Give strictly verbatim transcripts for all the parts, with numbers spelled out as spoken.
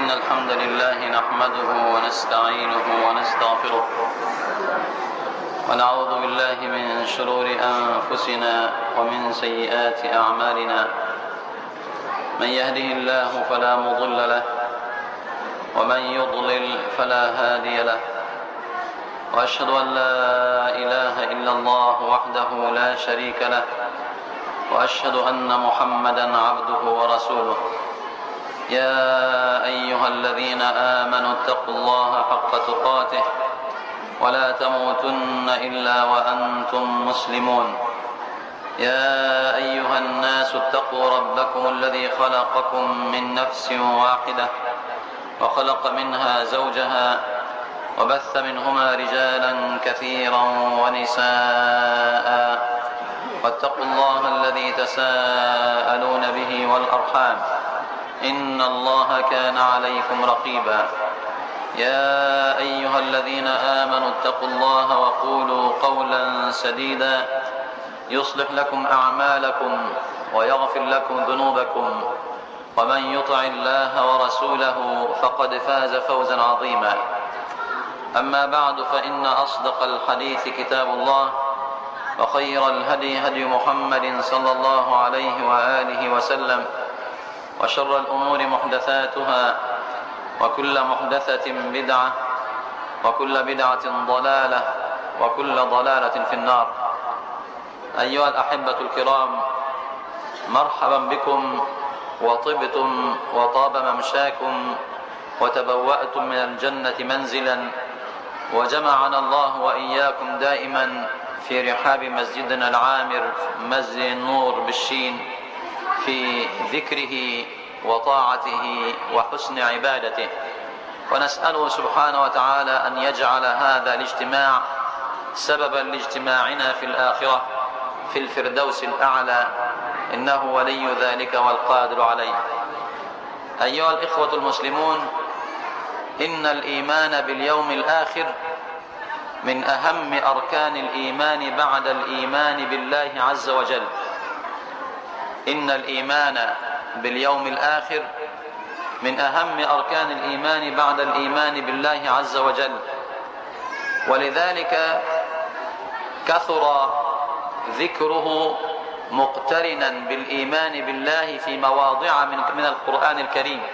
إن الحمد لله نحمده ونستعينه ونستغفره ونعوذ بالله من شرور أنفسنا ومن سيئات أعمالنا. من يهده الله فلا مضل له ومن يضلل فلا هادي له، وأشهد أن لا إله إلا الله وحده لا شريك له، وأشهد أن محمدا عبده ورسوله. يا أيها الذين آمنوا اتقوا الله حق تقاته ولا تموتن إلا وأنتم مسلمون. يا أيها الناس اتقوا ربكم الذي خلقكم من نفس واحدة وخلق منها زوجها وبث منهما رجالا كثيرا ونساء، واتقوا الله الذي تساءلون به والأرحام إن الله كان عليكم رقيبا. يا أيها الذين آمنوا اتقوا الله وقولوا قولا سديدا يصلح لكم أعمالكم ويغفر لكم ذنوبكم، ومن يطع الله ورسوله فقد فاز فوزا عظيما. أما بعد، فإن أصدق الحديث كتاب الله، وخير الهدي هدي محمد صلى الله عليه وآله وسلم، وشر الأمور محدثاتها، وكل محدثة بدعة، وكل بدعة ضلالة، وكل ضلالة في النار. أيها الأحبة الكرام، مرحبا بكم، وطبتم وطاب ممشاكم، وتبوأتم من الجنة منزلا، وجمعنا الله وإياكم دائما في رحاب مسجدنا العامر مسجد النور بالشين، في ذكره وطاعته وحسن عبادته، ونسأله سبحانه وتعالى أن يجعل هذا الاجتماع سببا لاجتماعنا في الآخرة في الفردوس الأعلى، إنه ولي ذلك والقادر عليه. أيها الإخوة المسلمون، إن الإيمان باليوم الآخر من أهم أركان الإيمان بعد الإيمان بالله عز وجل. إن الإيمان باليوم الآخر من أهم أركان الإيمان بعد الإيمان بالله عز وجل، ولذلك كثر ذكره مقترنا بالإيمان بالله في مواضع من من القرآن الكريم.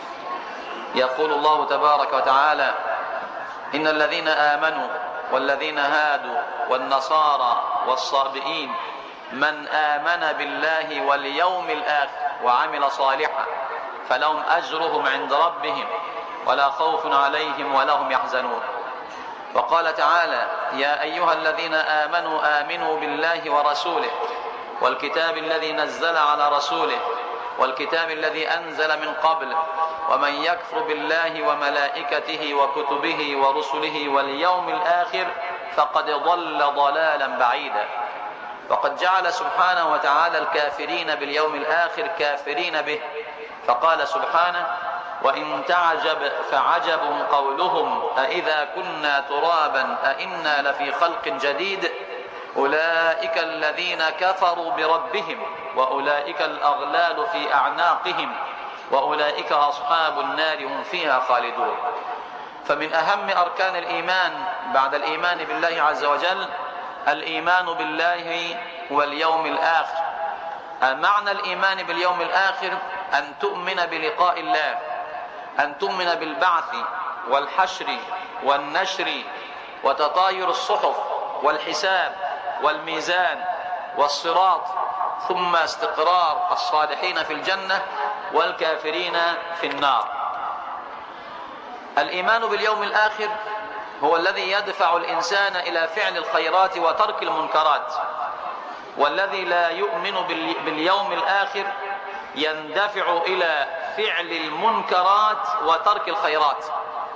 يقول الله تبارك وتعالى: إن الذين آمنوا والذين هادوا والنصارى والصابئين من آمن بالله واليوم الآخر وعمل صالحا فلهم أجرهم عند ربهم ولا خوف عليهم ولا هم يحزنون. وقال تعالى: يا أيها الذين آمنوا آمنوا بالله ورسوله والكتاب الذي نزل على رسوله والكتاب الذي أنزل من قبل، ومن يكفر بالله وملائكته وكتبه ورسله واليوم الآخر فقد ضل ضلالا بعيدا. وقد جعل سبحانه وتعالى الكافرين باليوم الآخر كافرين به، فقال سبحانه: وإن تعجب فعجب قولهم أإذا كنا ترابا أإنا لفي خلق جديد أولئك الذين كفروا بربهم وأولئك الأغلال في أعناقهم وأولئك أصحاب النار هم فيها خالدون. فمن أهم أركان الإيمان بعد الإيمان بالله عز وجل الإيمان بالله واليوم الآخر. معنى الإيمان باليوم الآخر أن تؤمن بلقاء الله، أن تؤمن بالبعث والحشر والنشر وتطاير الصحف والحساب والميزان والصراط، ثم استقرار الصالحين في الجنة والكافرين في النار. الإيمان باليوم الآخر هو الذي يدفع الإنسان إلى فعل الخيرات وترك المنكرات، والذي لا يؤمن باليوم الآخر يندفع إلى فعل المنكرات وترك الخيرات.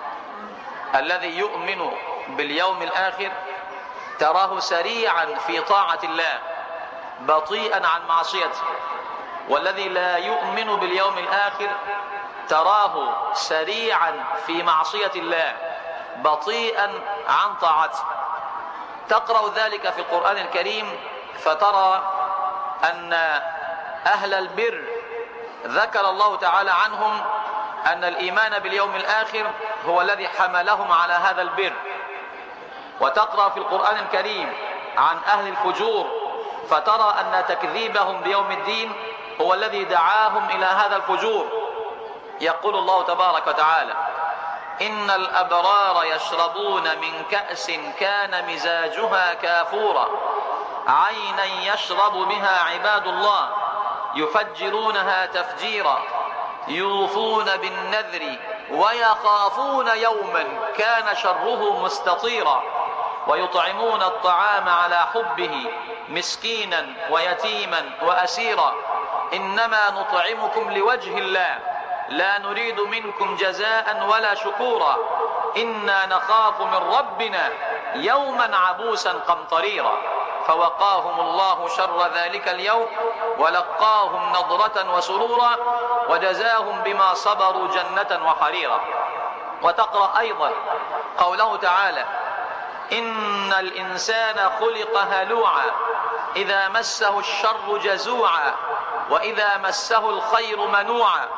الذي يؤمن باليوم الآخر تراه سريعا في طاعة الله بطيئا عن معصيته، والذي لا يؤمن باليوم الآخر تراه سريعا في معصية الله بطيئا عن طاعته. تقرأ ذلك في القرآن الكريم فترى أن أهل البر ذكر الله تعالى عنهم أن الإيمان باليوم الآخر هو الذي حملهم على هذا البر. وتقرأ في القرآن الكريم عن أهل الفجور فترى أن تكذيبهم بيوم الدين هو الذي دعاهم إلى هذا الفجور. يقول الله تبارك وتعالى: إن الأبرار يشربون من كأس كان مزاجها كافورا عينا يشرب بها عباد الله يفجرونها تفجيرا يوفون بالنذر ويخافون يوما كان شره مستطيرا ويطعمون الطعام على حبه مسكينا ويتيما وأسيرا إنما نطعمكم لوجه الله لا نريد منكم جزاء ولا شكورا إنا نخاف من ربنا يوما عبوسا قمطريرا فوقاهم الله شر ذلك اليوم ولقاهم نضرة وسرورا وجزاهم بما صبروا جنة وحريرا. وتقرأ أيضا قوله تعالى: إن الإنسان خلق هلوعا إذا مسه الشر جزوعا وإذا مسه الخير منوعا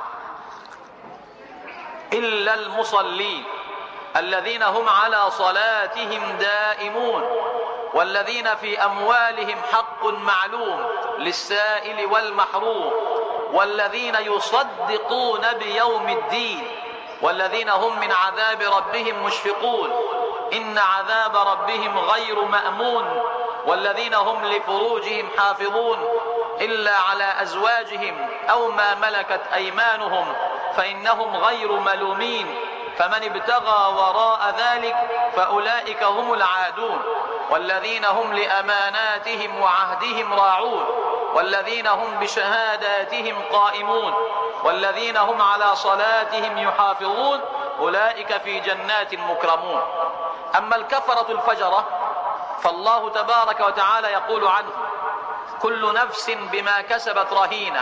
إلا المصلين الذين هم على صلاتهم دائمون والذين في أموالهم حق معلوم للسائل والمحروم والذين يصدقون بيوم الدين والذين هم من عذاب ربهم مشفقون إن عذاب ربهم غير مأمون والذين هم لفروجهم حافظون إلا على أزواجهم أو ما ملكت أيمانهم فإنهم غير ملومين فمن ابتغى وراء ذلك فأولئك هم العادون والذين هم لأماناتهم وعهدهم راعون والذين هم بشهاداتهم قائمون والذين هم على صلاتهم يحافظون أولئك في جنات مكرمون. أما الكفرة الفجرة فالله تبارك وتعالى يقول عنه: كل نفس بما كسبت رهينة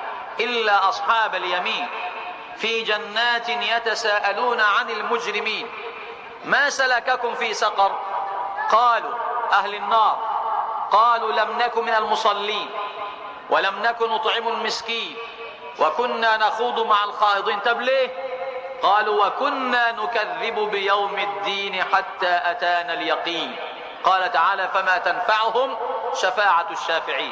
إلا أصحاب اليمين في جنات يتساءلون عن المجرمين ما سلككم في سقر قالوا أهل النار قالوا لم نكن من المصلين ولم نكن نطعم المسكين وكنا نخوض مع الخائضين. طب ليه؟ قالوا وكنا نكذب بيوم الدين حتى أتانا اليقين. قال تعالى: فما تنفعهم شفاعة الشافعين.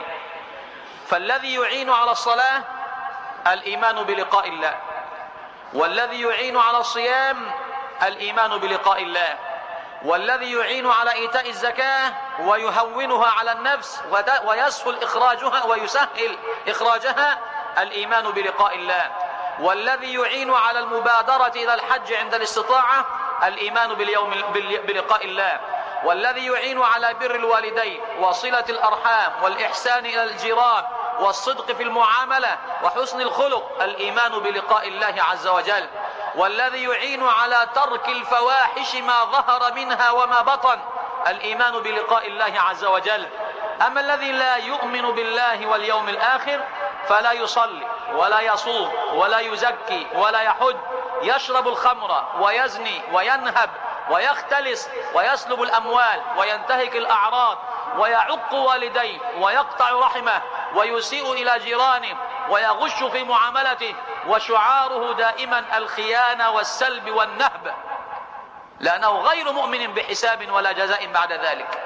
فالذي يعين على الصلاة الإيمان بلقاء الله، والذي يعين على الصيام الإيمان بلقاء الله، والذي يعين على إيتاء الزكاة ويهونها على النفس ويسهل إخراجها ويسهل إخراجها الإيمان بلقاء الله، والذي يعين على المبادرة إلى الحج عند الاستطاعة الإيمان باليوم بلقاء الله، والذي يعين على بر الوالدين وصلة الأرحام والإحسان إلى الجيران والصدق في المعاملة وحسن الخلق الإيمان بلقاء الله عز وجل، والذي يعين على ترك الفواحش ما ظهر منها وما بطن الإيمان بلقاء الله عز وجل. أما الذي لا يؤمن بالله واليوم الآخر فلا يصلي ولا يصوم ولا يزكي ولا يحج، يشرب الخمر ويزني وينهب ويختلس ويسلب الأموال وينتهك الأعراض ويعق والديه ويقطع رحمه ويسيء إلى جيرانه ويغش في معاملته وشعاره دائما الخيانة والسلب والنهب، لأنه غير مؤمن بحساب ولا جزاء بعد ذلك.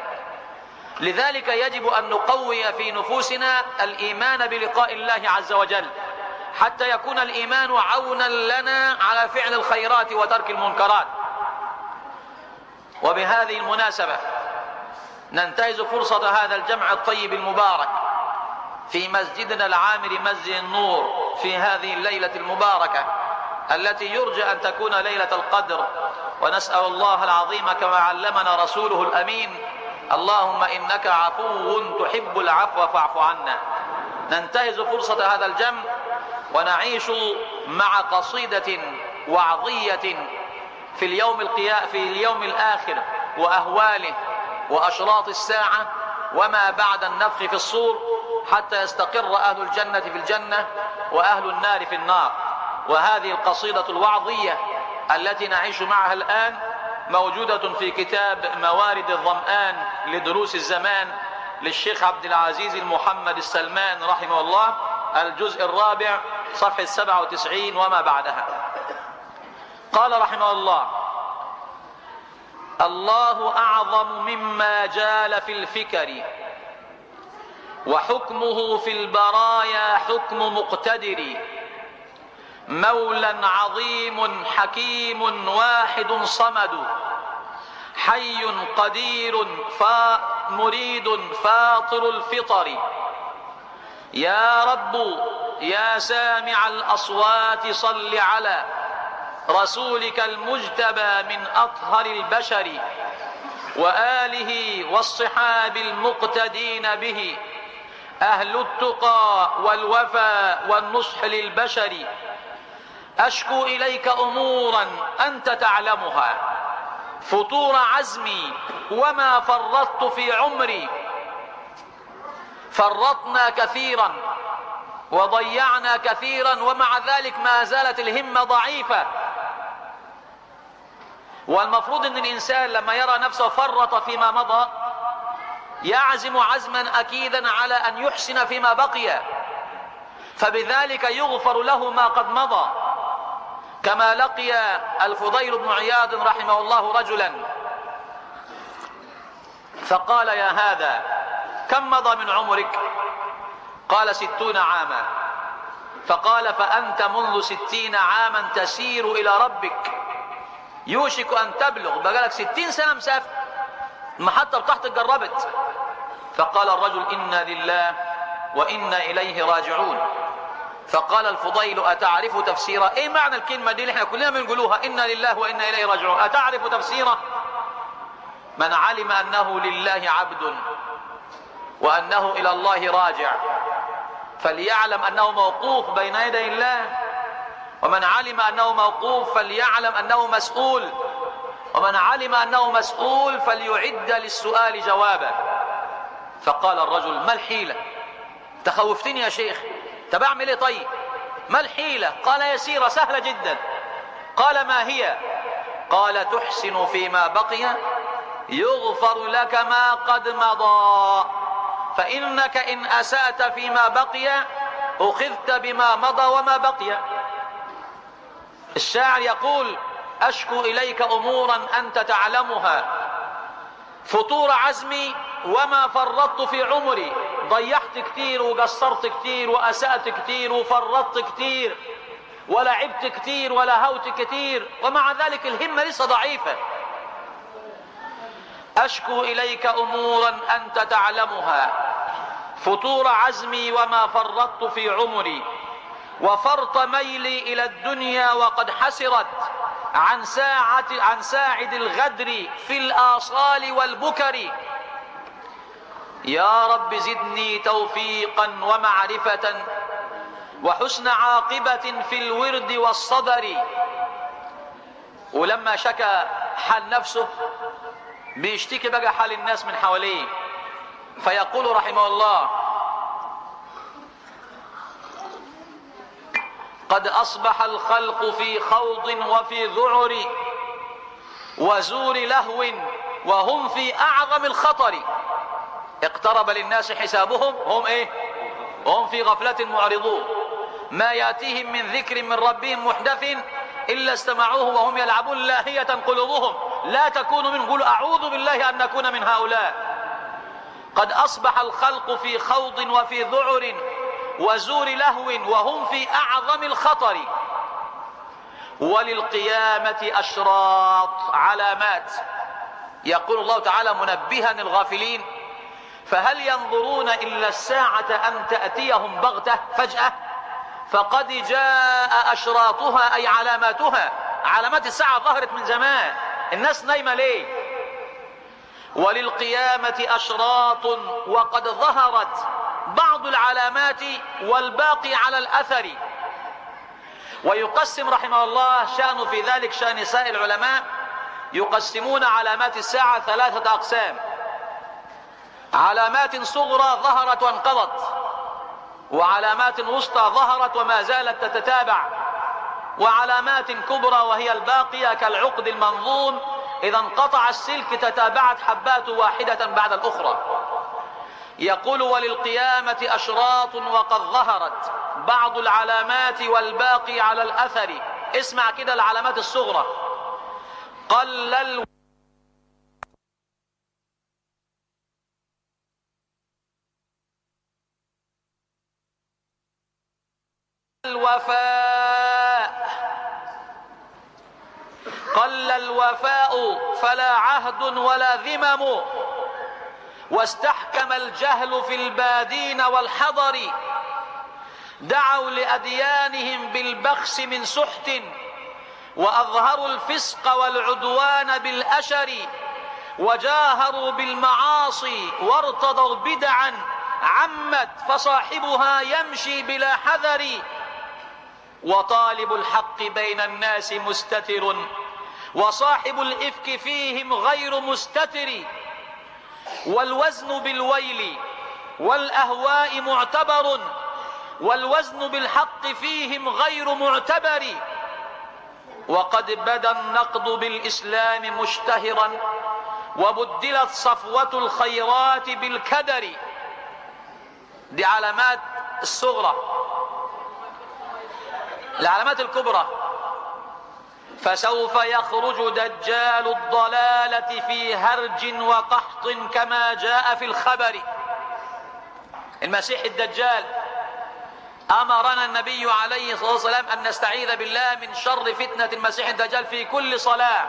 لذلك يجب أن نقوي في نفوسنا الإيمان بلقاء الله عز وجل حتى يكون الإيمان عونا لنا على فعل الخيرات وترك المنكرات. وبهذه المناسبة ننتهز فرصة هذا الجمع الطيب المبارك في مسجدنا العامر مسجد النور في هذه الليلة المباركة التي يرجى أن تكون ليلة القدر، ونسأل الله العظيم كما علمنا رسوله الأمين: اللهم إنك عفو تحب العفو فاعف عنا. ننتهز فرصة هذا الجمع ونعيش مع قصيدة وعظية في اليوم القيا في اليوم الآخر وأهواله وأشراط الساعة وما بعد النفخ في الصور حتى يستقر أهل الجنة في الجنة وأهل النار في النار. وهذه القصيدة الوعظية التي نعيش معها الآن موجودة في كتاب موارد الظمآن لدروس الزمان للشيخ عبد العزيز المحمد السلمان رحمه الله، الجزء الرابع صفحة سبعة وتسعين وما بعدها. قال رحمه الله: الله أعظم مما جال في الفكر، وحكمه في البرايا حكم مقتدر، مولى عظيم حكيم واحد صمد، حي قدير مريد فاطر الفطر. يا رب يا سامع الأصوات صل على رسولك المجتبى من أطهر البشر، وآله والصحاب المقتدين به، أهل التقى والوفاء والنصح للبشر. أشكو إليك أمورا أنت تعلمها، فتور عزمي وما فرطت في عمري. فرطنا كثيرا وضيعنا كثيرا، ومع ذلك ما زالت الهمة ضعيفة. والمفروض أن الإنسان لما يرى نفسه فرط فيما مضى يعزم عزما أكيدا على أن يحسن فيما بقي، فبذلك يغفر له ما قد مضى. كما لقي الفضيل بن عياض رحمه الله رجلا فقال: يا هذا كم مضى من عمرك؟ قال: ستون عاما. فقال: فأنت منذ ستين عاما تسير إلى ربك، يوشك أن تبلغ، بقالك ستين سنة مسافر، المحطة بتاعتك جربت. فقال الرجل: إنا لله وإنا إليه راجعون. فقال الفضيل: أتعرف تفسيرها؟ إيه معنى الكلمة دي اللي احنا كلنا بنقولوها، إنا لله وإنا إليه راجعون؟ أتعرف تفسيرها؟ من علم أنه لله عبد وأنه إلى الله راجع فليعلم أنه موقوف بين يدي الله، ومن علم أنه موقوف فليعلم أنه مسؤول، ومن علم أنه مسؤول فليعد للسؤال جوابا. فقال الرجل: ما الحيلة؟ تخوفتني يا شيخ، طب أعمل إيه؟ طيب ما الحيلة؟ قال: يسيرة سهلة جدا. قال: ما هي؟ قال: تحسن فيما بقي يغفر لك ما قد مضى، فإنك إن أسأت فيما بقي أخذت بما مضى وما بقي. الشاعر يقول: أشكو إليك أمورا أنت تعلمها، فتور عزمي وما فرطت في عمري. ضيعت كتير وقصرت كتير وأسأت كتير وفرطت كتير ولعبت كتير ولهوت كتير، ومع ذلك الهمة لسه ضعيفة. أشكو إليك أمورا أنت تعلمها، فتور عزمي وما فرطت في عمري، وفرط ميلي إلى الدنيا وقد حسرت عن ساعة عن ساعد الغدر في الآصال والبكر. يا رب زدني توفيقا ومعرفة وحسن عاقبة في الورد والصدر. ولما شكى حال نفسه بيشتكي بقى حال الناس من حواليه، فيقول رحمه الله: قد أصبح الخلق في خوض وفي ذعر وزور لهو وهم في أعظم الخطر. اقترب للناس حسابهم هم ايه؟ هم في غفلة معرضون، ما يأتيهم من ذكر من ربهم محدث إلا استمعوه وهم يلعبون لاهية قلوبهم لا تكون من، قل أعوذ بالله أن نكون من هؤلاء. قد أصبح الخلق في خوض وفي ذعر وزور لهو وهم في أعظم الخطر. وللقيامة أشراط علامات، يقول الله تعالى منبها الغافلين: فهل ينظرون إلا الساعة أن تأتيهم بغتة فجأة؟ فقد جاء أشراطها أي علاماتها. علامات الساعة ظهرت من زمان، الناس نايمة ليه؟ وللقيامة أشراط، وقد ظهرت بعض العلامات والباقي على الأثر. ويقسم رحمه الله شأنه في ذلك شأن سائر العلماء، يقسمون علامات الساعة ثلاثة أقسام: علامات صغرى ظهرت وانقضت، وعلامات وسطى ظهرت وما زالت تتتابع، وعلامات كبرى وهي الباقية كالعقد المنظوم إذا انقطع السلك تتابعت حبات واحدة بعد الأخرى. يقول وللقيامة أشراط وقد ظهرت بعض العلامات والباقي على الأثر. اسمع كده العلامات الصغرى. قل الو... الوفاء قل الوفاء فلا عهد ولا ذمم، واستحكم الجهل في البادين والحضر، دعوا لأديانهم بالبخس من سحت، وأظهروا الفسق والعدوان بالأشر، وجاهروا بالمعاصي وارتضوا بدعا عمت فصاحبها يمشي بلا حذر، وطالب الحق بين الناس مستتر، وصاحب الإفك فيهم غير مستتر، والوزن بالويل والأهواء معتبر، والوزن بالحق فيهم غير معتبر، وقد بدا النقد بالإسلام مشتهرا، وبدلت صفوة الخيرات بالكدر. دي علامات الصغرى. العلامات الكبرى: فسوف يخرج دجال الضلالة في هرج وقحط كما جاء في الخبر. المسيح الدجال أمرنا النبي عليه الصلاة والسلام أن نستعيذ بالله من شر فتنة المسيح الدجال في كل صلاة،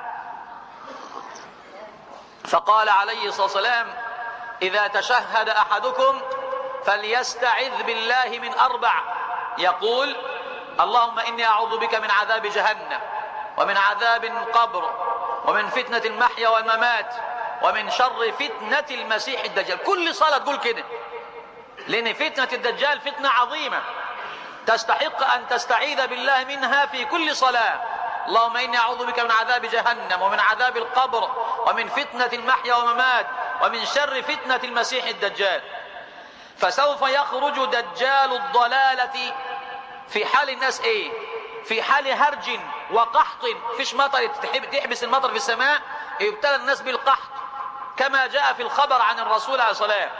فقال عليه الصلاة والسلام: إذا تشهد أحدكم فليستعذ بالله من أربع، يقول: اللهم إني أعوذ بك من عذاب جهنم، ومن عذاب القبر، ومن فتنة المحيا والممات، ومن شر فتنة المسيح الدجال. كل صلاة تقول كده، لأن فتنة الدجال فتنة عظيمة تستحق أن تستعيذ بالله منها في كل صلاة. اللهم إني أعوذ بك من عذاب جهنم، ومن عذاب القبر، ومن فتنة المحيا والممات، ومن شر فتنة المسيح الدجال. فسوف يخرج دجال الضلالة في حال الناس ايه؟ في حال هرج وقحط، فيش مطر تحبس المطر في السماء، يبتلى الناس بالقحط كما جاء في الخبر عن الرسول عليه الصلاة والسلام.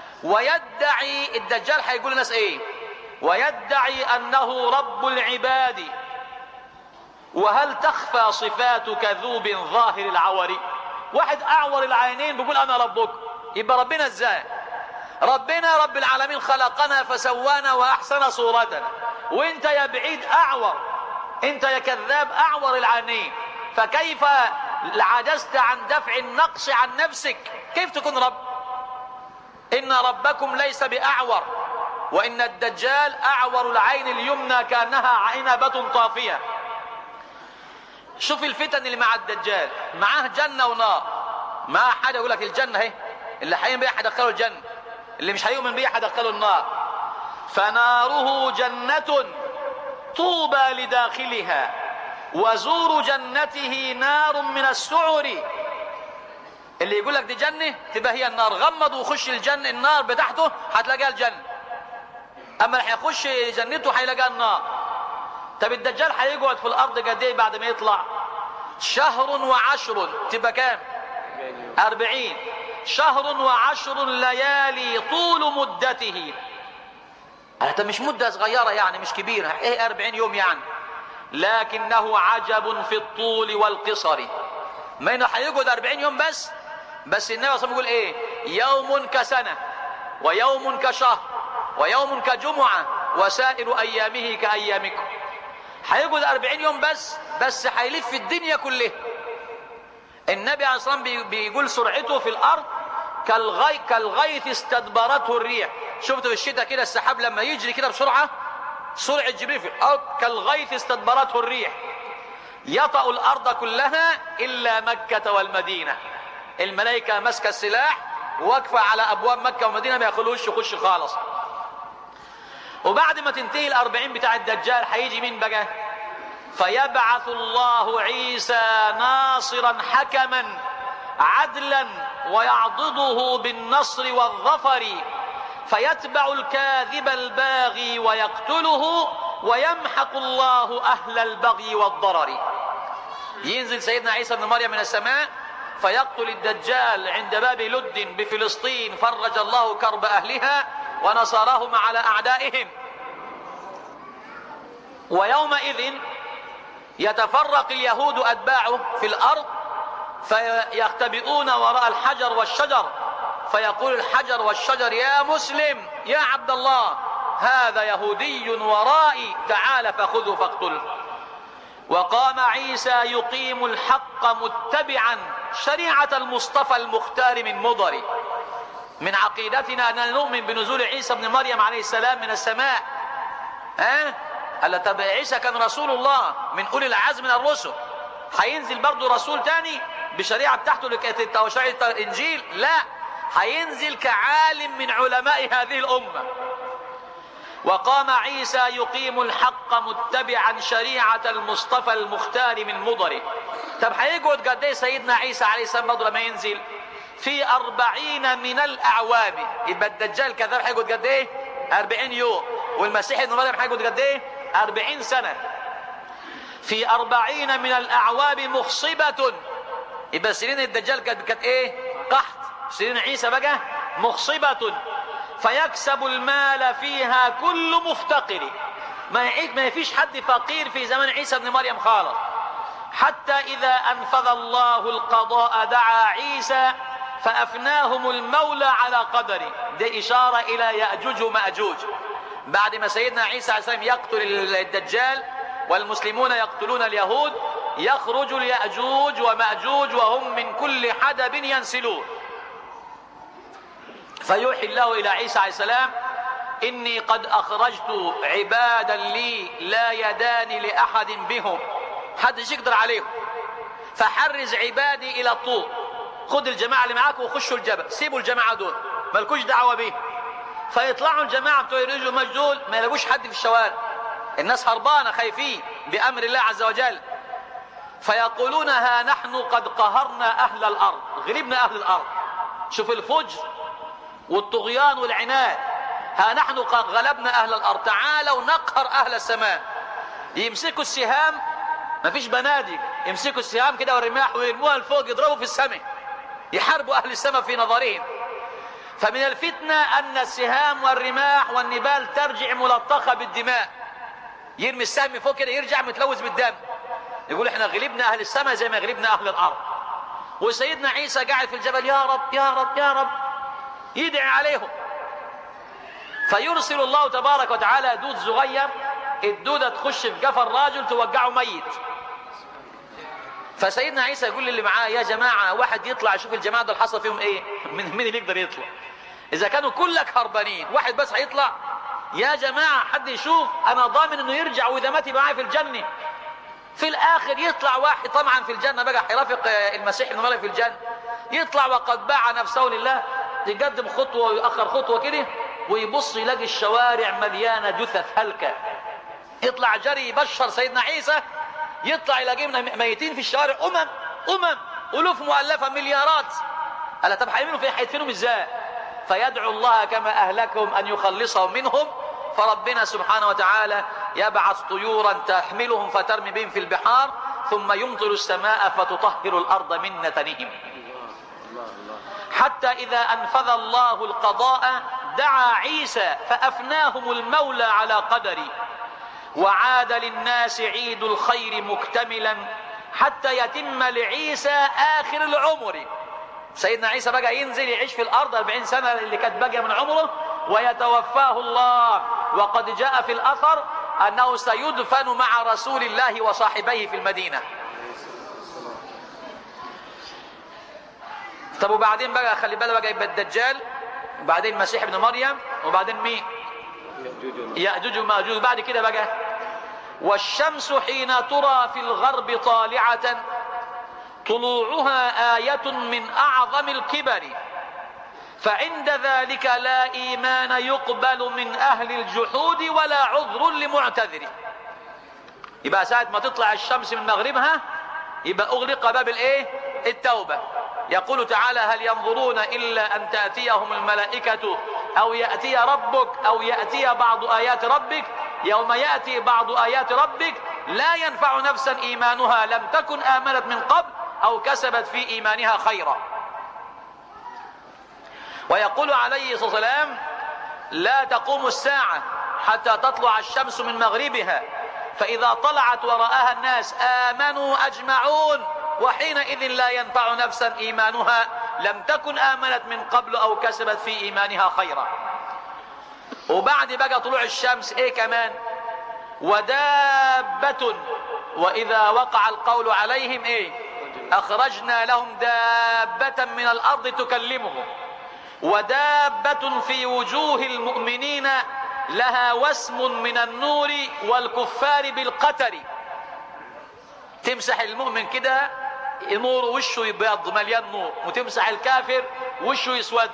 ويدعي الدجال، هيقول الناس ايه؟ ويدعي انه رب العباد، وهل تخفى صفات كذوب ظاهر العور. واحد اعور العينين بيقول انا ربك، يبقى ربنا ازاي؟ ربنا رب العالمين خلقنا فسوانا واحسن صورتنا، وانت يا بعيد اعور، انت يا كذاب اعور العينين، فكيف عجزت عن دفع النقص عن نفسك؟ كيف تكون رب؟ ان ربكم ليس باعور، وان الدجال اعور العين اليمنى كانها عنبة طافية. شوف الفتن اللي مع الدجال، معاه جنة ونار، معاه حاجة يقول لك الجنة اهي، اللي هيؤمن بيها هدخله الجنة، اللي مش هيؤمن بيها هدخله النار. فناره جنة طوبى لداخلها، وزور جنته نار من السعر. اللي يقول لك دي جنة تبقى هي النار، غمض وخش الجنة، النار بتاعته هتلاقيها الجنة، اما اللي هيخش جنته هيلاقيها النار. طب الدجال هيقعد في الارض قد ايه بعد ما يطلع؟ شهر وعشر، تبقى كام؟ أربعين. شهر وعشر ليالي طول مدته. هذا مش مدة صغيرة يعني، مش كبيرة، ايه أربعين يوم يعني؟ لكنه عجب في الطول والقصر. ما انه هيقعد أربعين يوم بس، بس النبي صلى الله عليه وسلم يقول ايه؟ يوم كسنة، ويوم كشهر، ويوم كجمعة، وسائر ايامه كايامكم. هيقعد أربعين يوم بس، بس هيلف الدنيا كلها. النبي عليه الصلاة والسلام بيقول سرعته في الارض كالغي كالغيث استدبرته الريح. شفت في الشتاء كده السحاب لما يجري كده بسرعة، سرعة جبريل في الارض كالغيث استدبرته الريح، يطأ الارض كلها الا مكة والمدينة. الملائكة ماسكة السلاح واقفة على ابواب مكة والمدينة، ما يخلوش يخش خالص. وبعد ما تنتهي الأربعين بتاع الدجال هيجي مين بقى؟ فيبعث الله عيسى ناصرا حكما عدلا، ويعضده بالنصر والظفر، فيتبع الكاذب الباغي ويقتله، ويمحق الله أهل البغي والضرر. ينزل سيدنا عيسى بن مريم من السماء، فيقتل الدجال عند باب لد بفلسطين، فرج الله كرب أهلها ونصرهم على أعدائهم. ويومئذ يتفرق اليهود أتباعه في الأرض فيختبئون وراء الحجر والشجر، فيقول الحجر والشجر يا مسلم يا عبد الله هذا يهودي ورائي تعال فخذه فاقتله. وقام عيسى يقيم الحق متبعا شريعة المصطفى المختار من مضر. من عقيدتنا أننا نؤمن بنزول عيسى بن مريم عليه السلام من السماء. ها؟ ألا تبع عيسى كان رسول الله من أولي العزم من الرسل، هينزل برضه رسول تاني بشريعة بتاعته اللي كانت شريعة الإنجيل؟ لا، هينزل كعالم من علماء هذه الأمة. وقام عيسى يقيم الحق متبعا شريعة المصطفى المختار من مضر. طب هيقعد قد ايه سيدنا عيسى عليه السلام برضه لما ينزل؟ في أربعين من الأعوام. يبقى الدجال كذاب هيقعد قد ايه؟ أربعين يوم. والمسيح ابن مريم هيقعد قد ايه؟ أربعين سنة. في أربعين من الأعوام مخصبة. يبقى سنين الدجال كانت ايه؟ قحط. سنين عيسى بقى مخصبة، فيكسب المال فيها كل مفتقر. ما ما فيش حد فقير في زمن عيسى بن مريم خالص. حتى إذا أنفذ الله القضاء دعا عيسى فأفناهم المولى على قدره. دي إشارة إلى يأجوج ومأجوج. بعد ما سيدنا عيسى عليه السلام يقتل الدجال والمسلمون يقتلون اليهود، يخرج اليأجوج ومأجوج وهم من كل حدب ينسلون. فيوحي الله إلى عيسى عليه السلام إني قد أخرجت عبادا لي لا يدان لأحد بهم، حدش يقدر عليهم، فحرز عبادي إلى الطور. خد الجماعة اللي معاك وخشوا الجبل، سيبوا الجماعة دول مالكوش دعوة بيه. فيطلعوا الجماعة بتوع يرجوا مجدول ما يلاقوش حد في الشوارع، الناس هربانة خايفين بأمر الله عز وجل. فيقولون ها نحن قد قهرنا أهل الأرض، غلبنا أهل الأرض. شوف الفجر والطغيان والعناد. ها نحن قد غلبنا أهل الأرض، تعالوا نقهر أهل السماء. يمسكوا السهام، ما فيش بنادق، يمسكوا السهام كده والرماح ويرموها لفوق يضربوا في السماء، يحاربوا أهل السماء في نظرهم. فمن الفتنة أن السهام والرماح والنبال ترجع ملطخة بالدماء. يرمي السهم فوق كده يرجع متلوث بالدم. يقول احنا غلبنا أهل السماء زي ما غلبنا أهل الأرض. وسيدنا عيسى قاعد في الجبل يا رب يا رب يا رب يدعي عليهم. فيرسل الله تبارك وتعالى دود صغير، الدودة تخش في قفا الراجل توقعه ميت. فسيدنا عيسى يقول للي معاه يا جماعة واحد يطلع يشوف الجماعة دول حصل فيهم ايه، مين اللي يقدر يطلع؟ إذا كانوا كلك هربانين واحد بس هيطلع؟ يا جماعة حد يشوف، أنا ضامن إنه يرجع وإذا مات معايا في الجنة. في الآخر يطلع واحد طبعا في الجنة بقى هيرافق المسيح ابن مريم في الجنة، يطلع وقد باع نفسه لله، يقدم خطوة ويأخر خطوة كده ويبص يلاقي الشوارع مليانة جثث هلكة. يطلع جري يبشر سيدنا عيسى، يطلع يلاقينا ميتين في الشوارع أمم أمم ألوف مؤلفة مليارات. قال طب هيعملوا فين؟ هيدفنهم ازاي؟ فيدعو الله كما أهلكهم أن يخلصهم منهم. فربنا سبحانه وتعالى يبعث طيورا تحملهم فترمي بهم في البحار ثم يمطر السماء فتطهر الأرض من نتنهم. حتى إذا أنفذ الله القضاء دعا عيسى فأفناهم المولى على قدره، وعاد للناس عيد الخير مكتملا حتى يتم لعيسى آخر العمر. سيدنا عيسى بقى ينزل يعيش في الأرض أربعين سنة اللي كانت باقية من عمره ويتوفاه الله. وقد جاء في الأثر أنه سيدفن مع رسول الله وصاحبيه في المدينة. طب وبعدين بقى خلي بالك بقى يبقى الدجال وبعدين المسيح ابن مريم وبعدين مين؟ يأجوج ومأجوج. بعد كده بقى والشمس حين ترى في الغرب طالعة طلوعها آية من أعظم الكبر، فعند ذلك لا إيمان يقبل من أهل الجحود ولا عذر لمعتذر. يبقى ساعة ما تطلع الشمس من مغربها يبقى أغلق باب الإيه؟ التوبة. يقول تعالى هل ينظرون إلا أن تأتيهم الملائكة أو يأتي ربك أو يأتي بعض آيات ربك. يوم يأتي بعض آيات ربك لا ينفع نفسا إيمانها لم تكن آمنت من قبل أو كسبت في إيمانها خيرا. ويقول عليه الصلاة والسلام: لا تقوم الساعة حتى تطلع الشمس من مغربها، فإذا طلعت ورآها الناس آمنوا أجمعون، وحينئذ لا ينفع نفسا إيمانها لم تكن آمنت من قبل أو كسبت في إيمانها خيرا. وبعد بقى طلوع الشمس إيه كمان؟ ودابة، وإذا وقع القول عليهم إيه؟ أخرجنا لهم دابة من الأرض تكلمهم. ودابة في وجوه المؤمنين لها وسم من النور والكفار بالقتر. تمسح المؤمن كده نور وشه يبيض مليان نور، وتمسح الكافر وشه يسود.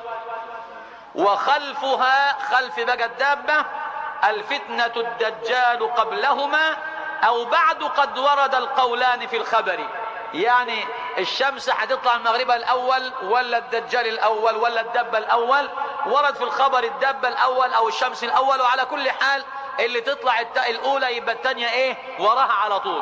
وخلفها، خلف بقى الدابة، الفتنة الدجال قبلهما أو بعد قد ورد القولان في الخبر. يعني الشمس هتطلع من مغربها الأول ولا الدجال الأول ولا الدبة الأول؟ ورد في الخبر الدبة الأول أو الشمس الأول، وعلى كل حال اللي تطلع الأولى يبقى الثانية إيه؟ وراها على طول.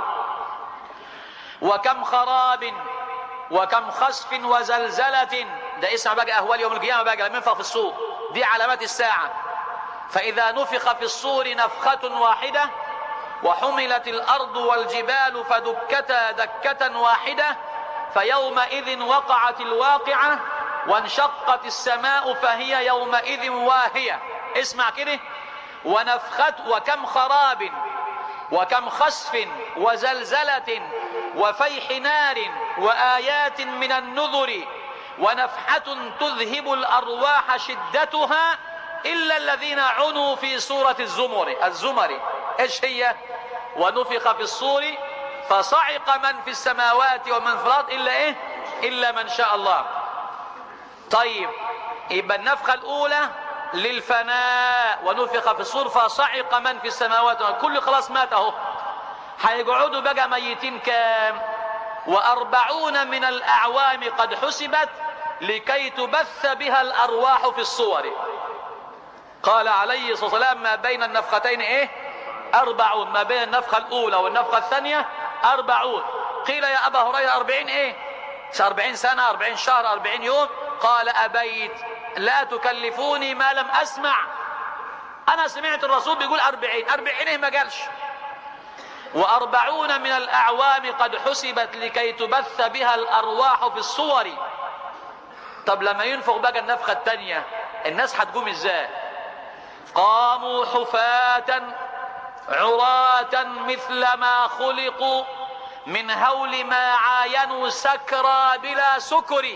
وكم خراب وكم خسف وزلزلة، ده اسمع بقى أهوال يوم القيامة بقى لما ينفخ في الصور، دي علامات الساعة. فإذا نفخ في الصور نفخة واحدة وحملت الأرض والجبال فدكتا دكة واحدة فيومئذ وقعت الواقعة وانشقت السماء فهي يومئذ واهية. اسمع كده: ونفخت وكم خراب وكم خسف وزلزلة وفيح نار وآيات من النذر ونفحة تذهب الأرواح شدتها إلا الذين عنوا في سورة الزمر. الزمر إيش هي؟ ونفخ في الصور فصعق من في السماوات ومن في الأرض إلا إيه؟ إلا من شاء الله. طيب يبقى النفخة الأولى للفناء، ونفخ في الصور فصعق من في السماوات، كل خلاص مات اهو. هيقعدوا بقى ميتين كام؟ وأربعون من الأعوام قد حسبت لكي تبث بها الأرواح في الصور. قال عليه الصلاة والسلام: ما بين النفختين ايه؟ أربعون. ما بين النفخة الأولى والنفخة الثانية أربعون. قيل يا أبا هريرة أربعين ايه؟ أربعين سنة، أربعين شهر، أربعين يوم. قال: أبيت، لا تكلفوني ما لم أسمع. أنا سمعت الرسول بيقول أربعين، أربعين ايه ما قالش. وأربعون من الأعوام قد حسبت لكي تبث بها الأرواح في الصور. طب لما ينفخ بقى النفخة الثانية الناس هتقوم ازاي؟ قاموا حفاة عراة مثل ما خلقوا من هول ما عاينوا سكرى بلا سكر.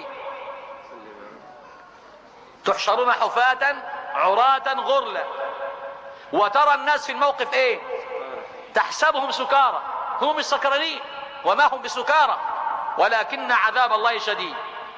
تحشرون حفاة عراة غرلا. وترى الناس في الموقف ايه؟ تحسبهم سكارى، هم السكرانين وما هم بسكارى ولكن عذاب الله شديد.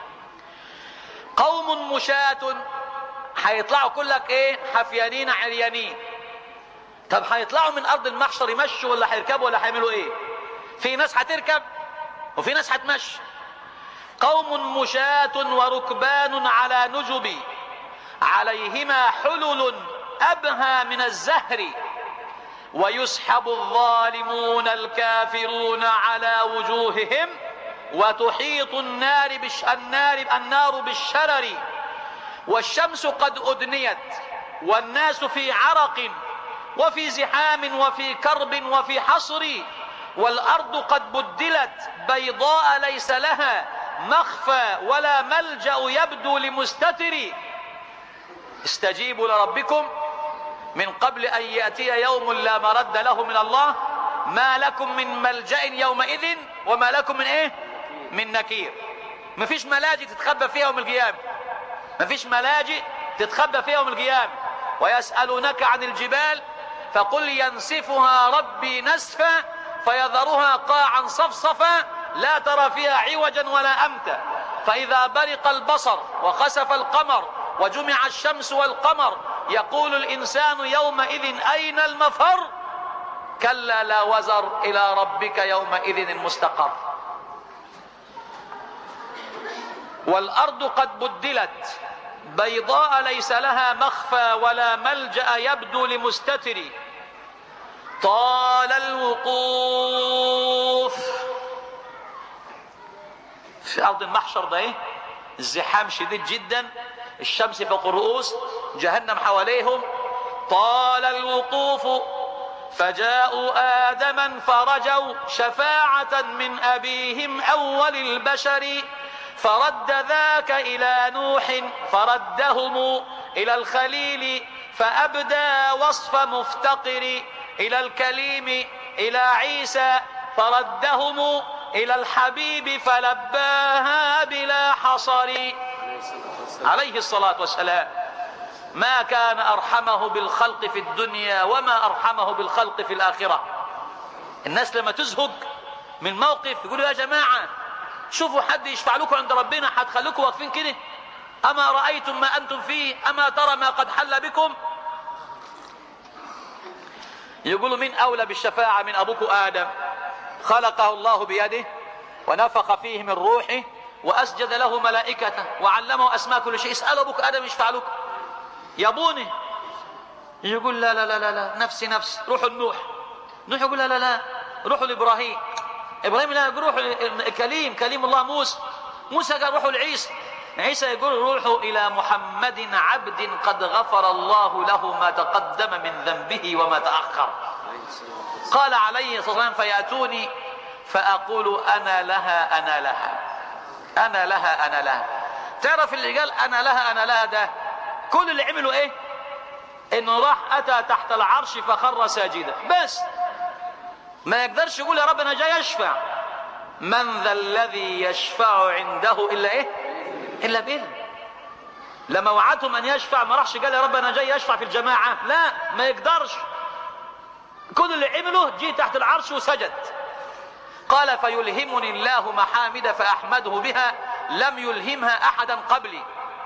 قوم مشاة، هيطلعوا كلك ايه؟ حفيانين عريانين. طب هيطلعوا من ارض المحشر يمشوا ولا هيركبوا ولا هيعملوا ايه؟ في ناس هتركب وفي ناس هتمشي. قوم مشاة وركبان على نجب عليهما حلل أبهى من الزهر ويسحب الظالمون الكافرون على وجوههم وتحيط النار بش النار النار بالشرر والشمس قد أدنيت والناس في عرق وفي زحام وفي كرب وفي حصر والأرض قد بدلت بيضاء ليس لها مخفى ولا ملجأ يبدو لمستتر. استجيبوا لربكم من قبل أن يأتي يوم لا مرد له من الله ما لكم من ملجأ يومئذ وما لكم من ايه؟ من نكير. مفيش ملاجئ تتخبى فيها يوم القيامة، مفيش ملاجئ تتخبى فيها يوم القيامة. ويسألونك عن الجبال فقل ينسفها ربي نسفا فيذرها قاعا صفصفا لا ترى فيها عوجا ولا أمتا فإذا برق البصر وخسف القمر وجمع الشمس والقمر يقول الإنسان يومئذ أين المفر كلا لا وزر إلى ربك يومئذ المستقر. والأرض قد بدلت بيضاء ليس لها مخفى ولا ملجأ يبدو لمستتر طال الوقوف في أرض المحشر ده إيه؟ الزحام شديد جدا، الشمس فوق الرؤوس، جهنم حواليهم، طال الوقوف، فجاءوا آدما فرجوا شفاعة من أبيهم أول البشر، فرد ذاك إلى نوح فردهم إلى الخليل، فأبدى وصف مفتقر إلى الكليم إلى عيسى، فردهم إلى الحبيب فلباها بلا حصر عليه الصلاة والسلام. ما كان أرحمه بالخلق في الدنيا وما أرحمه بالخلق في الآخرة. الناس لما تزهق من موقف يقولوا يا جماعة شوفوا حد يشفع لكم عند ربنا، هتخليكم واقفين كده؟ أما رأيتم ما أنتم فيه؟ أما ترى ما قد حل بكم؟ يقولوا من أولى بالشفاعة من أبوكم آدم، خلقه الله بيده ونفخ فيه من روحه وأسجد له ملائكته وعلمه أسماء كل شيء، اسألوا أبوك آدم يشفع لكم يا بوني. يقول لا لا لا لا, لا. نفسي نفسي، روحوا لنوح. نوح يقول لا لا لا روحوا لإبراهيم. إبراهيم لا يقول روحوا لكليم كليم الله موسى. موسى قال روحوا لعيسى. عيسى يقول روحوا إلى محمد عبد قد غفر الله له ما تقدم من ذنبه وما تأخر. قال عليه الصلاة والسلام فيأتوني فأقول أنا لها أنا لها أنا لها أنا لها. تعرف اللي قال أنا لها أنا لها ده كل اللي عملوا إيه؟ إنه راح أتى تحت العرش فخر ساجدا بس، ما يقدرش يقول يا رب أنا جاي أشفع. من ذا الذي يشفع عنده إلا إيه؟ إلا بإذن. لما وعدتم أن يشفع ما راحش قال يا رب أنا جاي أشفع في الجماعة، لا ما يقدرش. كل اللي عمله جي تحت العرش وسجد. قال فيلهمني الله محامد فأحمده بها لم يلهمها أحدا قبلي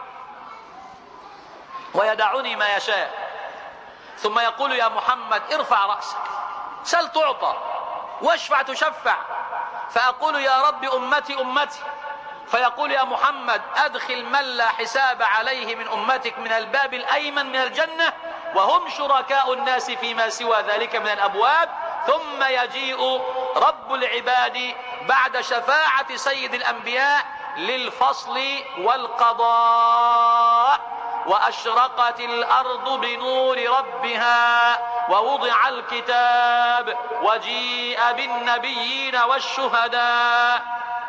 ويدعني ما يشاء. ثم يقول يا محمد ارفع رأسك سل تعطى واشفع تشفع. فأقول يا رب أمتي أمتي. فيقول يا محمد أدخل من لا حساب عليه من أمتك من الباب الأيمن من الجنة وهم شركاء الناس فيما سوى ذلك من الأبواب. ثم يجيء رب العباد بعد شفاعة سيد الأنبياء للفصل والقضاء. وأشرقت الأرض بنور ربها ووضع الكتاب وجيء بالنبيين والشهداء.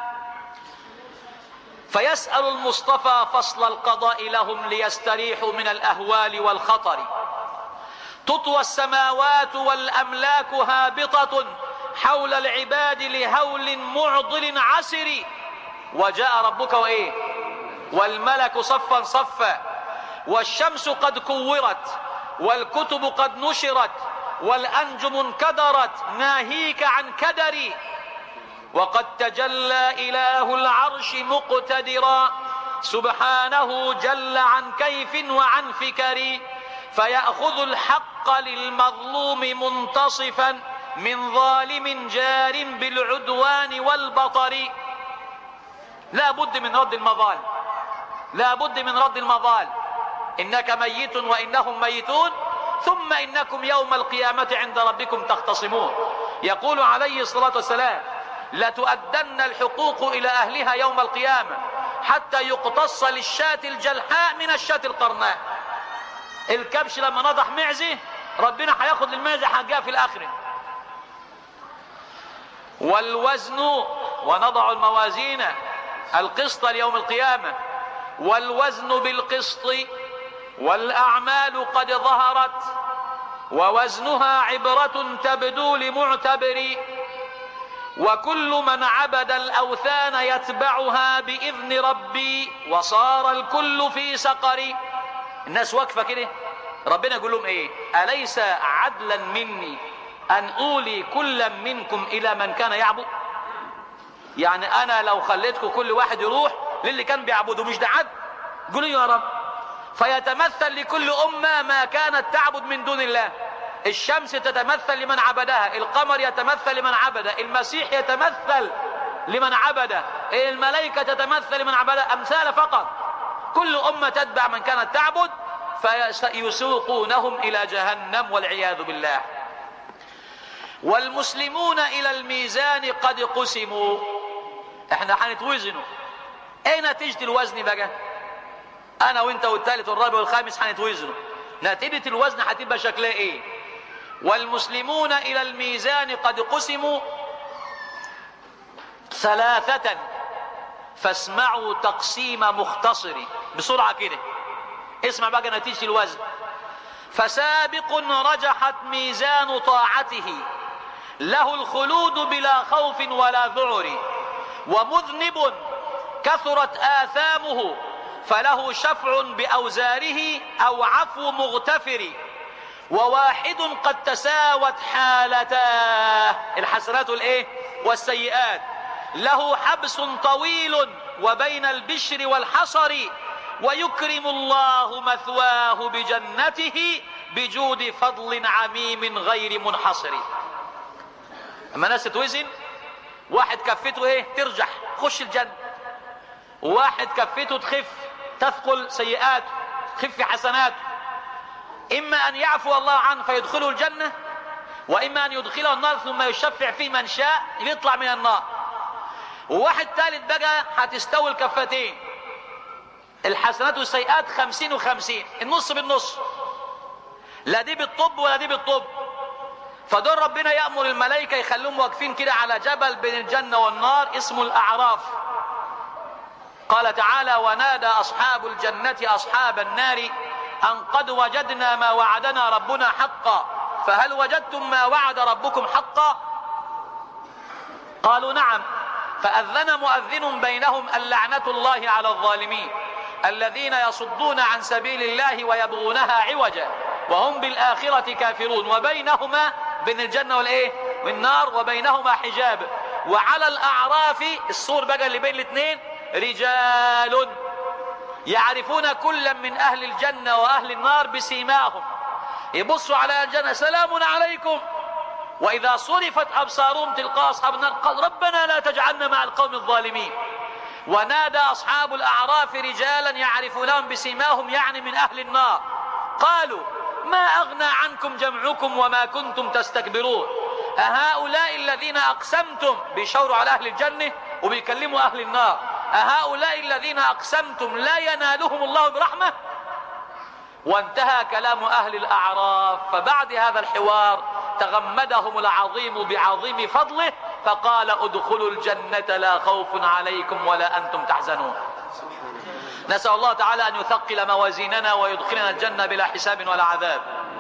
فيسأل المصطفى فصل القضاء لهم ليستريحوا من الأهوال والخطر. تطوى السماوات والأملاك هابطة حول العباد لهول معضل عسر. وجاء ربك وإيه؟ والملك صفا صفا والشمس قد كورت والكتب قد نشرت والأنجم انكدرت ناهيك عن كدري. وقد تجلى إله العرش مقتدرا سبحانه جل عن كيف وعن فكر. فيأخذ الحق للمظلوم منتصفا من ظالم جار بالعدوان والبطر. لا بد من رد المظالم، لا بد من رد المظالم. إنك ميت وإنهم ميتون ثم إنكم يوم القيامة عند ربكم تختصمون. يقول عليه الصلاة والسلام لتؤدن الحقوق إلى أهلها يوم القيامة حتى يقتص للشاة الجلحاء من الشاة القرناء. الكبش لما نضح معزه ربنا هياخد للمعزة حقها في الآخرة. والوزن ونضع الموازين القسط ليوم القيامة والوزن بالقسط والأعمال قد ظهرت ووزنها عبرة تبدو لمعتبر. وكل من عبد الأوثان يتبعها بإذن ربي وصار الكل في سقر. الناس واقفة كده ربنا يقول لهم ايه؟ أليس عدلا مني أن أولي كل منكم إلى من كان يعبد؟ يعني أنا لو خليتكم كل واحد يروح للي كان بيعبده مش ده عدل؟ قولوا يا رب. فيتمثل لكل أمة ما كانت تعبد من دون الله. الشمس تتمثل لمن عبدها، القمر يتمثل لمن عبده، المسيح يتمثل لمن عبده، الملائكة تتمثل لمن عبده، أمثال فقط. كل أمة تتبع من كانت تعبد فيسوقونهم إلى جهنم والعياذ بالله. والمسلمون إلى الميزان قد قسموا. احنا هنتوزنوا ايه نتيجة الوزن بقى؟ انا وانت والثالث والرابع والخامس هنتوزنوا، نتيجة الوزن هتبقى شكلها ايه؟ والمسلمون الى الميزان قد قسموا ثلاثة فاسمعوا تقسيم مختصر. بسرعة كده اسمع بقى نتيجة الوزن. فسابق رجحت ميزان طاعته له الخلود بلا خوف ولا ذعر، ومذنب كثرت آثامه فله شفع بأوزاره أو عفو مغتفر، وواحد قد تساوت حالتاه الحسنات الايه والسيئات له حبس طويل وبين البشر والحصر، ويكرم الله مثواه بجنته بجود فضل عميم غير منحصر. اما ناس تتوزن، واحد كفته ايه ترجح خش الجنة، وواحد كفته تخف تثقل سيئاته تخف حسناته، اما ان يعفو الله عنه فيدخله الجنة، واما ان يدخله النار ثم يشفع فيه من شاء يطلع من النار. وواحد ثالث بقى هتستوي الكفتين الحسنات والسيئات خمسين وخمسين، النص بالنص، لا دي بالطب ولا دي بالطب. فدول ربنا يأمر الملائكة يخلوهم واقفين كده على جبل بين الجنة والنار اسمه الأعراف. قال تعالى: ونادى أصحاب الجنة أصحاب النار أن قد وجدنا ما وعدنا ربنا حقا فهل وجدتم ما وعد ربكم حقا؟ قالوا نعم. فأذن مؤذن بينهم اللعنة الله على الظالمين الذين يصدون عن سبيل الله ويبغونها عوجا وهم بالآخرة كافرون، وبينهما بين الجنة والإيه والنار وبينهما حجاب. وعلى الأعراف السور بقى اللي بين الاثنين رجال يعرفون كلا من أهل الجنة وأهل النار بسيماهم، يبصوا على الجنة سلام عليكم، وإذا صرفت أبصارهم تلقاء أصحاب النار قال ربنا لا تجعلنا مع القوم الظالمين. ونادى أصحاب الأعراف رجالا يعرفونهم بسيماهم يعني من أهل النار قالوا ما أغنى عنكم جمعكم وما كنتم تستكبرون أهؤلاء الذين أقسمتم، بيشاوروا على أهل الجنة وبيكلموا أهل النار، أهؤلاء الذين أقسمتم لا ينالهم الله برحمة. وانتهى كلام أهل الأعراف. فبعد هذا الحوار تغمدهم العظيم بعظيم فضله فقال ادخلوا الجنة لا خوف عليكم ولا أنتم تحزنون. نسأل الله تعالى أن يثقل موازيننا ويدخلنا الجنة بلا حساب ولا عذاب.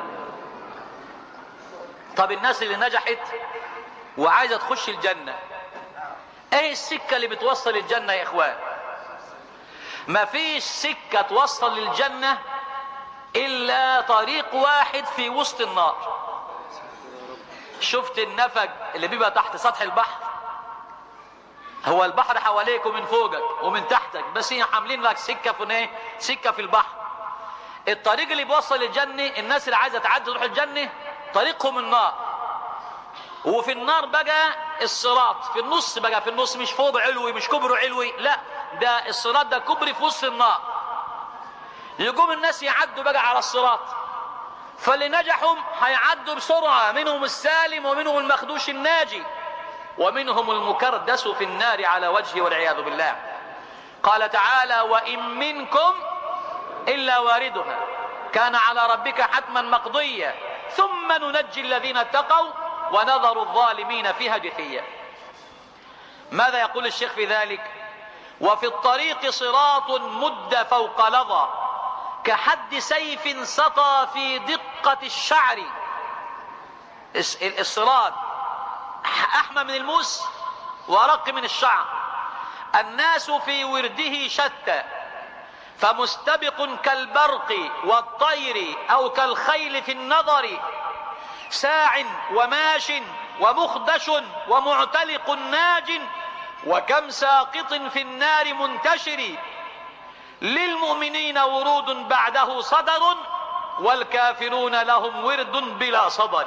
طب الناس اللي نجحت وعايزة تخش الجنة، ايه السكة اللي بتوصل الجنة يا اخوان؟ ما فيش سكة توصل للجنة الا طريق واحد في وسط النار. شفت النفق اللي بيبقى تحت سطح البحر؟ هو البحر حواليك ومن فوقك ومن تحتك، بس هي عاملين لك سكة في ايه؟ سكة في البحر. الطريق اللي بيوصل للجنة الناس اللي عايزة تعدي تروح الجنة طريقهم النار، وفي النار بقى الصراط في النص، بقى في النص مش فوق علوي مش كبره علوي، لا ده الصراط ده كبري في وسط النار. يقوم الناس يعدوا بقى على الصراط، فاللي نجحوا هيعدوا بسرعة، منهم السالم ومنهم المخدوش الناجي ومنهم المكردس في النار على وجهه والعياذ بالله. قال تعالى: وإن منكم إلا واردها كان على ربك حتما مقضيا ثم ننجي الذين اتقوا ونذر الظالمين فيها جثيا. ماذا يقول الشيخ في ذلك؟ وفي الطريق صراط مد فوق لظى كحد سيف سطى في دقة الشعر. الصراط أحمى من الموس وأرق من الشعر. الناس في ورده شتى فمستبق كالبرق والطير أو كالخيل في النظر، ساع وماش ومخدش ومعتلق ناج، وكم ساقط في النار منتشر. للمؤمنين ورود بعده صدر والكافرون لهم ورد بلا صدر.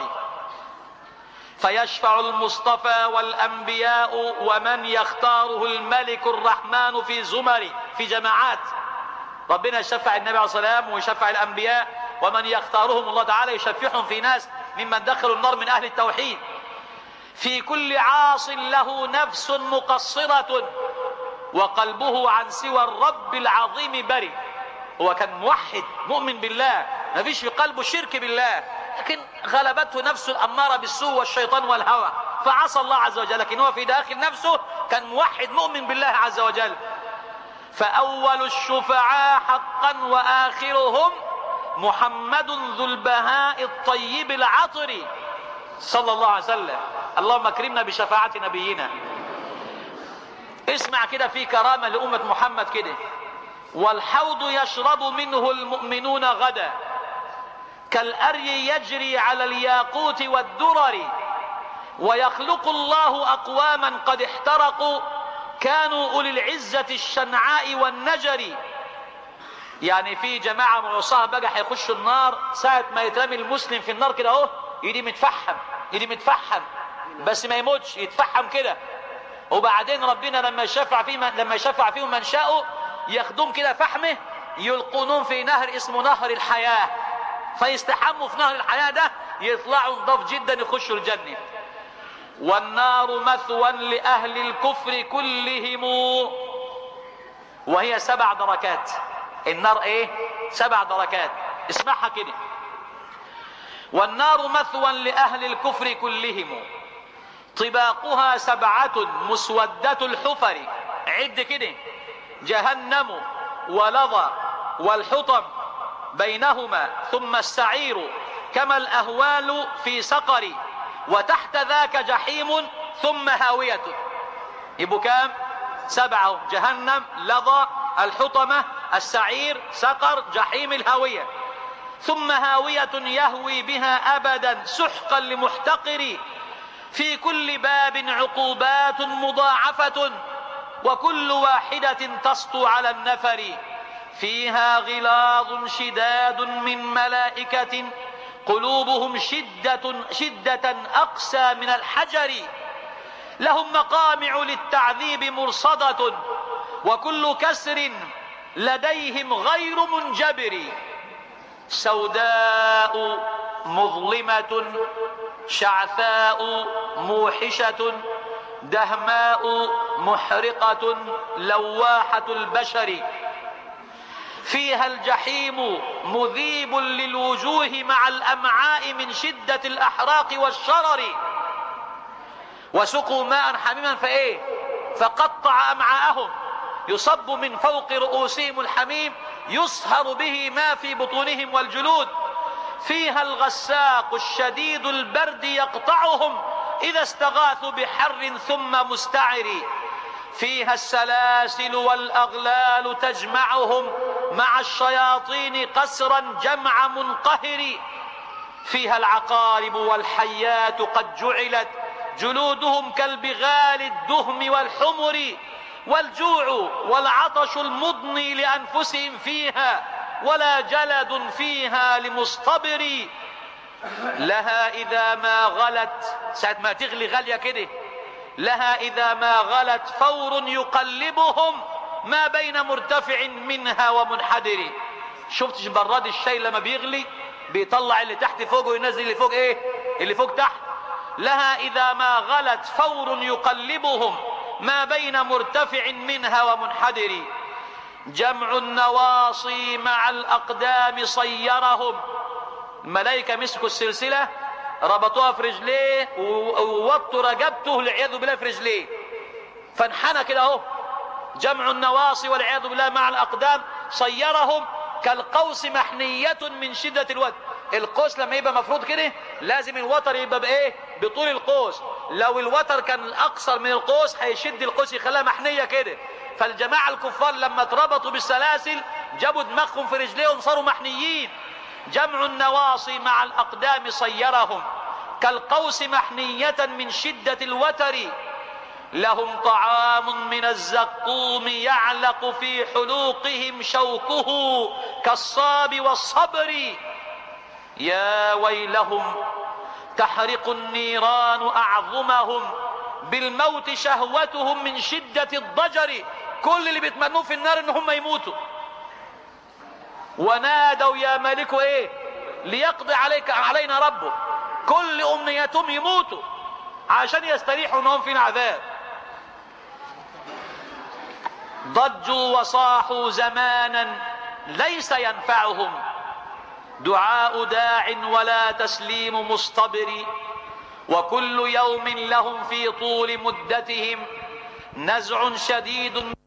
فيشفع المصطفى والأنبياء ومن يختاره الملك الرحمن في زمر، في جماعات. ربنا يشفع النبي عليه الصلاة والسلام ويشفع الأنبياء، ومن يختارهم الله تعالى يشفعهم في ناس ممن دخلوا النار من أهل التوحيد. في كل عاص له نفس مقصرة وقلبه عن سوى الرب العظيم برئ. هو كان موحد مؤمن بالله، ما فيش في قلبه شرك بالله، لكن غلبته نفسه الأمارة بالسوء والشيطان والهوى فعصى الله عز وجل، لكن هو في داخل نفسه كان موحد مؤمن بالله عز وجل. فأول الشفعاء حقا وآخرهم محمد ذو البهاء الطيب العطر صلى الله عليه وسلم. اللهم اكرمنا بشفاعة نبينا. اسمع كده، في كرامة لأمة محمد كده: والحوض يشرب منه المؤمنون غدا كالأري يجري على الياقوت والدرر، ويخلق الله أقواما قد احترقوا كانوا أولي العزة الشنعاء والنجر. يعني في جماعة معصاة بقى هيخشوا النار ساعة ما يترمي المسلم في النار كده اهو، يدي متفحم يدي متفحم بس ما يموتش، يتفحم كده، وبعدين ربنا لما يشفع فيه لما يشفع فيهم من شاءوا ياخدون كده فحمه يلقونهم في نهر اسمه نهر الحياة، فيستحموا في نهر الحياة ده يطلعوا نضاف جدا يخشوا الجنة. والنار مثوى لأهل الكفر كلهم، وهي سبع دركات. النار ايه؟ سبع دركات. اسمعها كده: والنار مثوى لأهل الكفر كلهم طباقها سبعة مسودة الحفر. عد كده: جهنم ولظى والحطم بينهما ثم السعير كما الأهوال في سقر، وتحت ذاك جحيم ثم هاوية. يبقوا كام؟ سبعة: جهنم، لظى، الحطمة، السعير، سقر، جحيم، الهاوية. ثم هاوية يهوي بها أبدا سحقا لمحتقر، في كل باب عقوبات مضاعفة وكل واحدة تسطو على النفر، فيها غلاظ شداد من ملائكة قلوبهم شدة, شدة أقسى من الحجر، لهم مقامع للتعذيب مرصدة وكل كسر لديهم غير منجبر، سوداء مظلمة شعثاء موحشة دهماء محرقة لواحة البشر، فيها الجحيم مذيب للوجوه مع الأمعاء من شدة الأحراق والشرر، وسقوا ماء حميما فإيه فقطع أمعاءهم، يصب من فوق رؤوسهم الحميم يصهر به ما في بطونهم والجلود، فيها الغساق الشديد البرد يقطعهم إذا استغاثوا بحر ثم مستعر، فيها السلاسل والأغلال تجمعهم مع الشياطين قسرا جمع منقهر، فيها العقارب والحيات قد جعلت جلودهم كالبغال الدهم والحمر، والجوع والعطش المضني لأنفسهم فيها ولا جلد فيها لمصطبر، لها إذا ما غلت ساعة ما تغلي غالية كده، لها إذا ما غلت فور يقلبهم ما بين مرتفع منها ومنحدر. شفتش براد الشاي لما بيغلي بيطلع اللي تحت فوق وينزل اللي فوق ايه اللي فوق تحت؟ لها إذا ما غلت فور يقلبهم ما بين مرتفع منها ومنحدر، جمع النواصي مع الأقدام صيرهم. الملائكة مسكوا السلسلة ربطوها في رجليه ووطوا رقبته والعياذ بالله في رجليه فانحنى كده اهو. جمع النواصي والعياذ بالله مع الأقدام صيرهم كالقوس محنية من شدة الوتر. القوس لما يبقى مفروض كده لازم الوتر يبقى بايه بطول القوس، لو الوتر كان اقصر من القوس هيشد القوس يخليها محنية كده. فالجماعة الكفار لما اتربطوا بالسلاسل جابوا دماغهم في رجليهم صاروا محنيين. جمع النواصي مع الأقدام صيرهم كالقوس محنية من شدة الوتر، لهم طعام من الزقوم يعلق في حلوقهم شوكه كالصاب والصبر، يا ويلهم تحرق النيران أعظمهم بالموت شهوتهم من شدة الضجر. كل اللي بيتمنوه في النار ان هم يموتوا. ونادوا يا مالك ايه ليقضي عليك علينا ربك، كل امنيتهم يموتوا عشان يستريحوا انهم في العذاب. ضجوا وصاحوا زمانا ليس ينفعهم دعاء داع ولا تسليم مصطبر، وكل يوم لهم في طول مدتهم نزع شديد.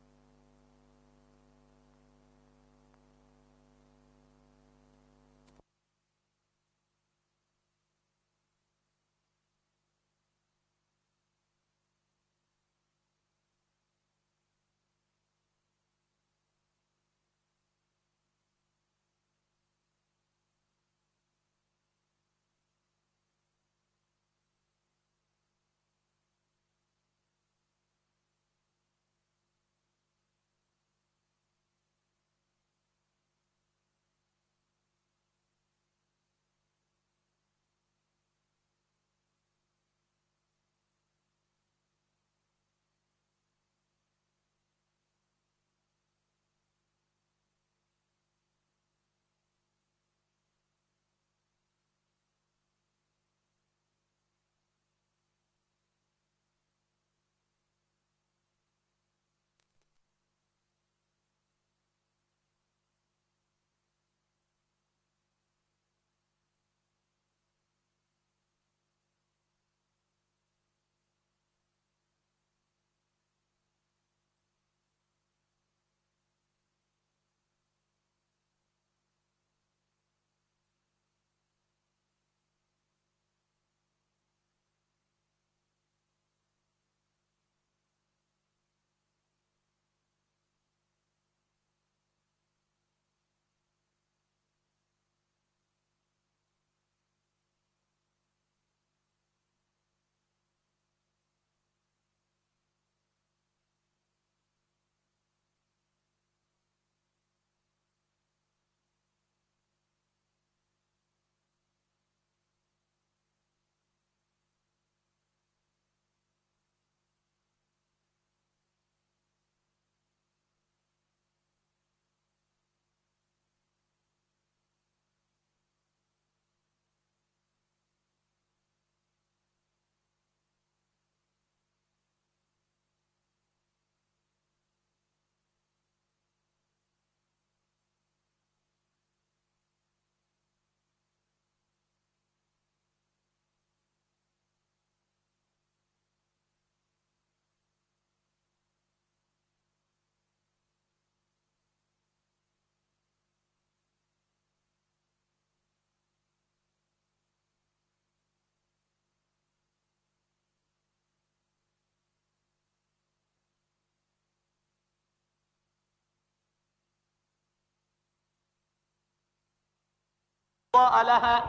لها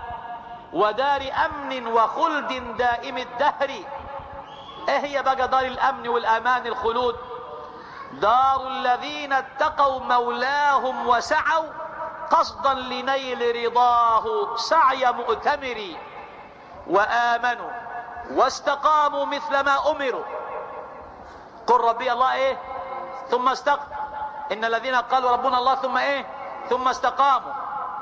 ودار أمن وخلد دائم الدهر. ايه هي بقى دار الأمن والأمان الخلود؟ دار الذين اتقوا مولاهم وسعوا قصدا لنيل رضاه سعي مؤتمر، وآمنوا واستقاموا مثل ما أمروا. قل ربي الله ايه ثم استقم، إن الذين قالوا ربنا الله ثم ايه ثم استقاموا.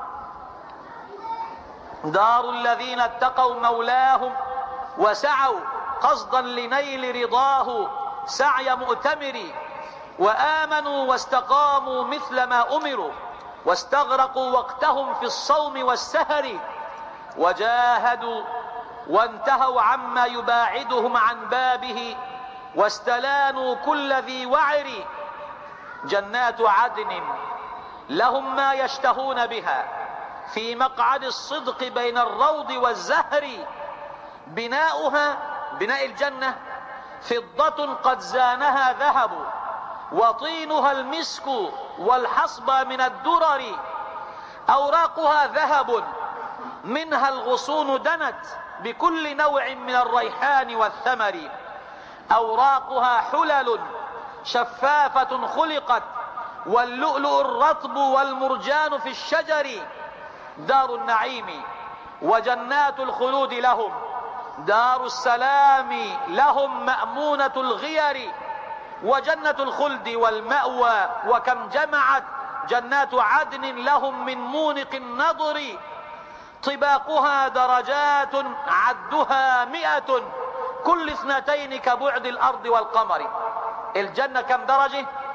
دار الذين اتقوا مولاهم وسعوا قصدا لنيل رضاه سعي مؤتمر، وآمنوا واستقاموا مثل ما أمروا، واستغرقوا وقتهم في الصوم والسهر، وجاهدوا وانتهوا عما يباعدهم عن بابه، واستلانوا كل ذي وعر. جنات عدن لهم ما يشتهون بها في مقعد الصدق بين الروض والزهر. بناؤها بناء الجنة فضة قد زانها ذهب، وطينها المسك والحصبة من الدرر. أوراقها ذهب منها الغصون دنت بكل نوع من الريحان والثمر. أوراقها حلل شفافة خلقت، واللؤلؤ الرطب والمرجان في الشجر. دار النعيم وجنات الخلود لهم، دار السلام لهم مأمونة الغير. وجنة الخلد والمأوى وكم جمعت جنات عدن لهم من مونق النضر. طباقها درجات عدها مئة، كل اثنتين كبعد الأرض والقمر. الجنة كم درجة؟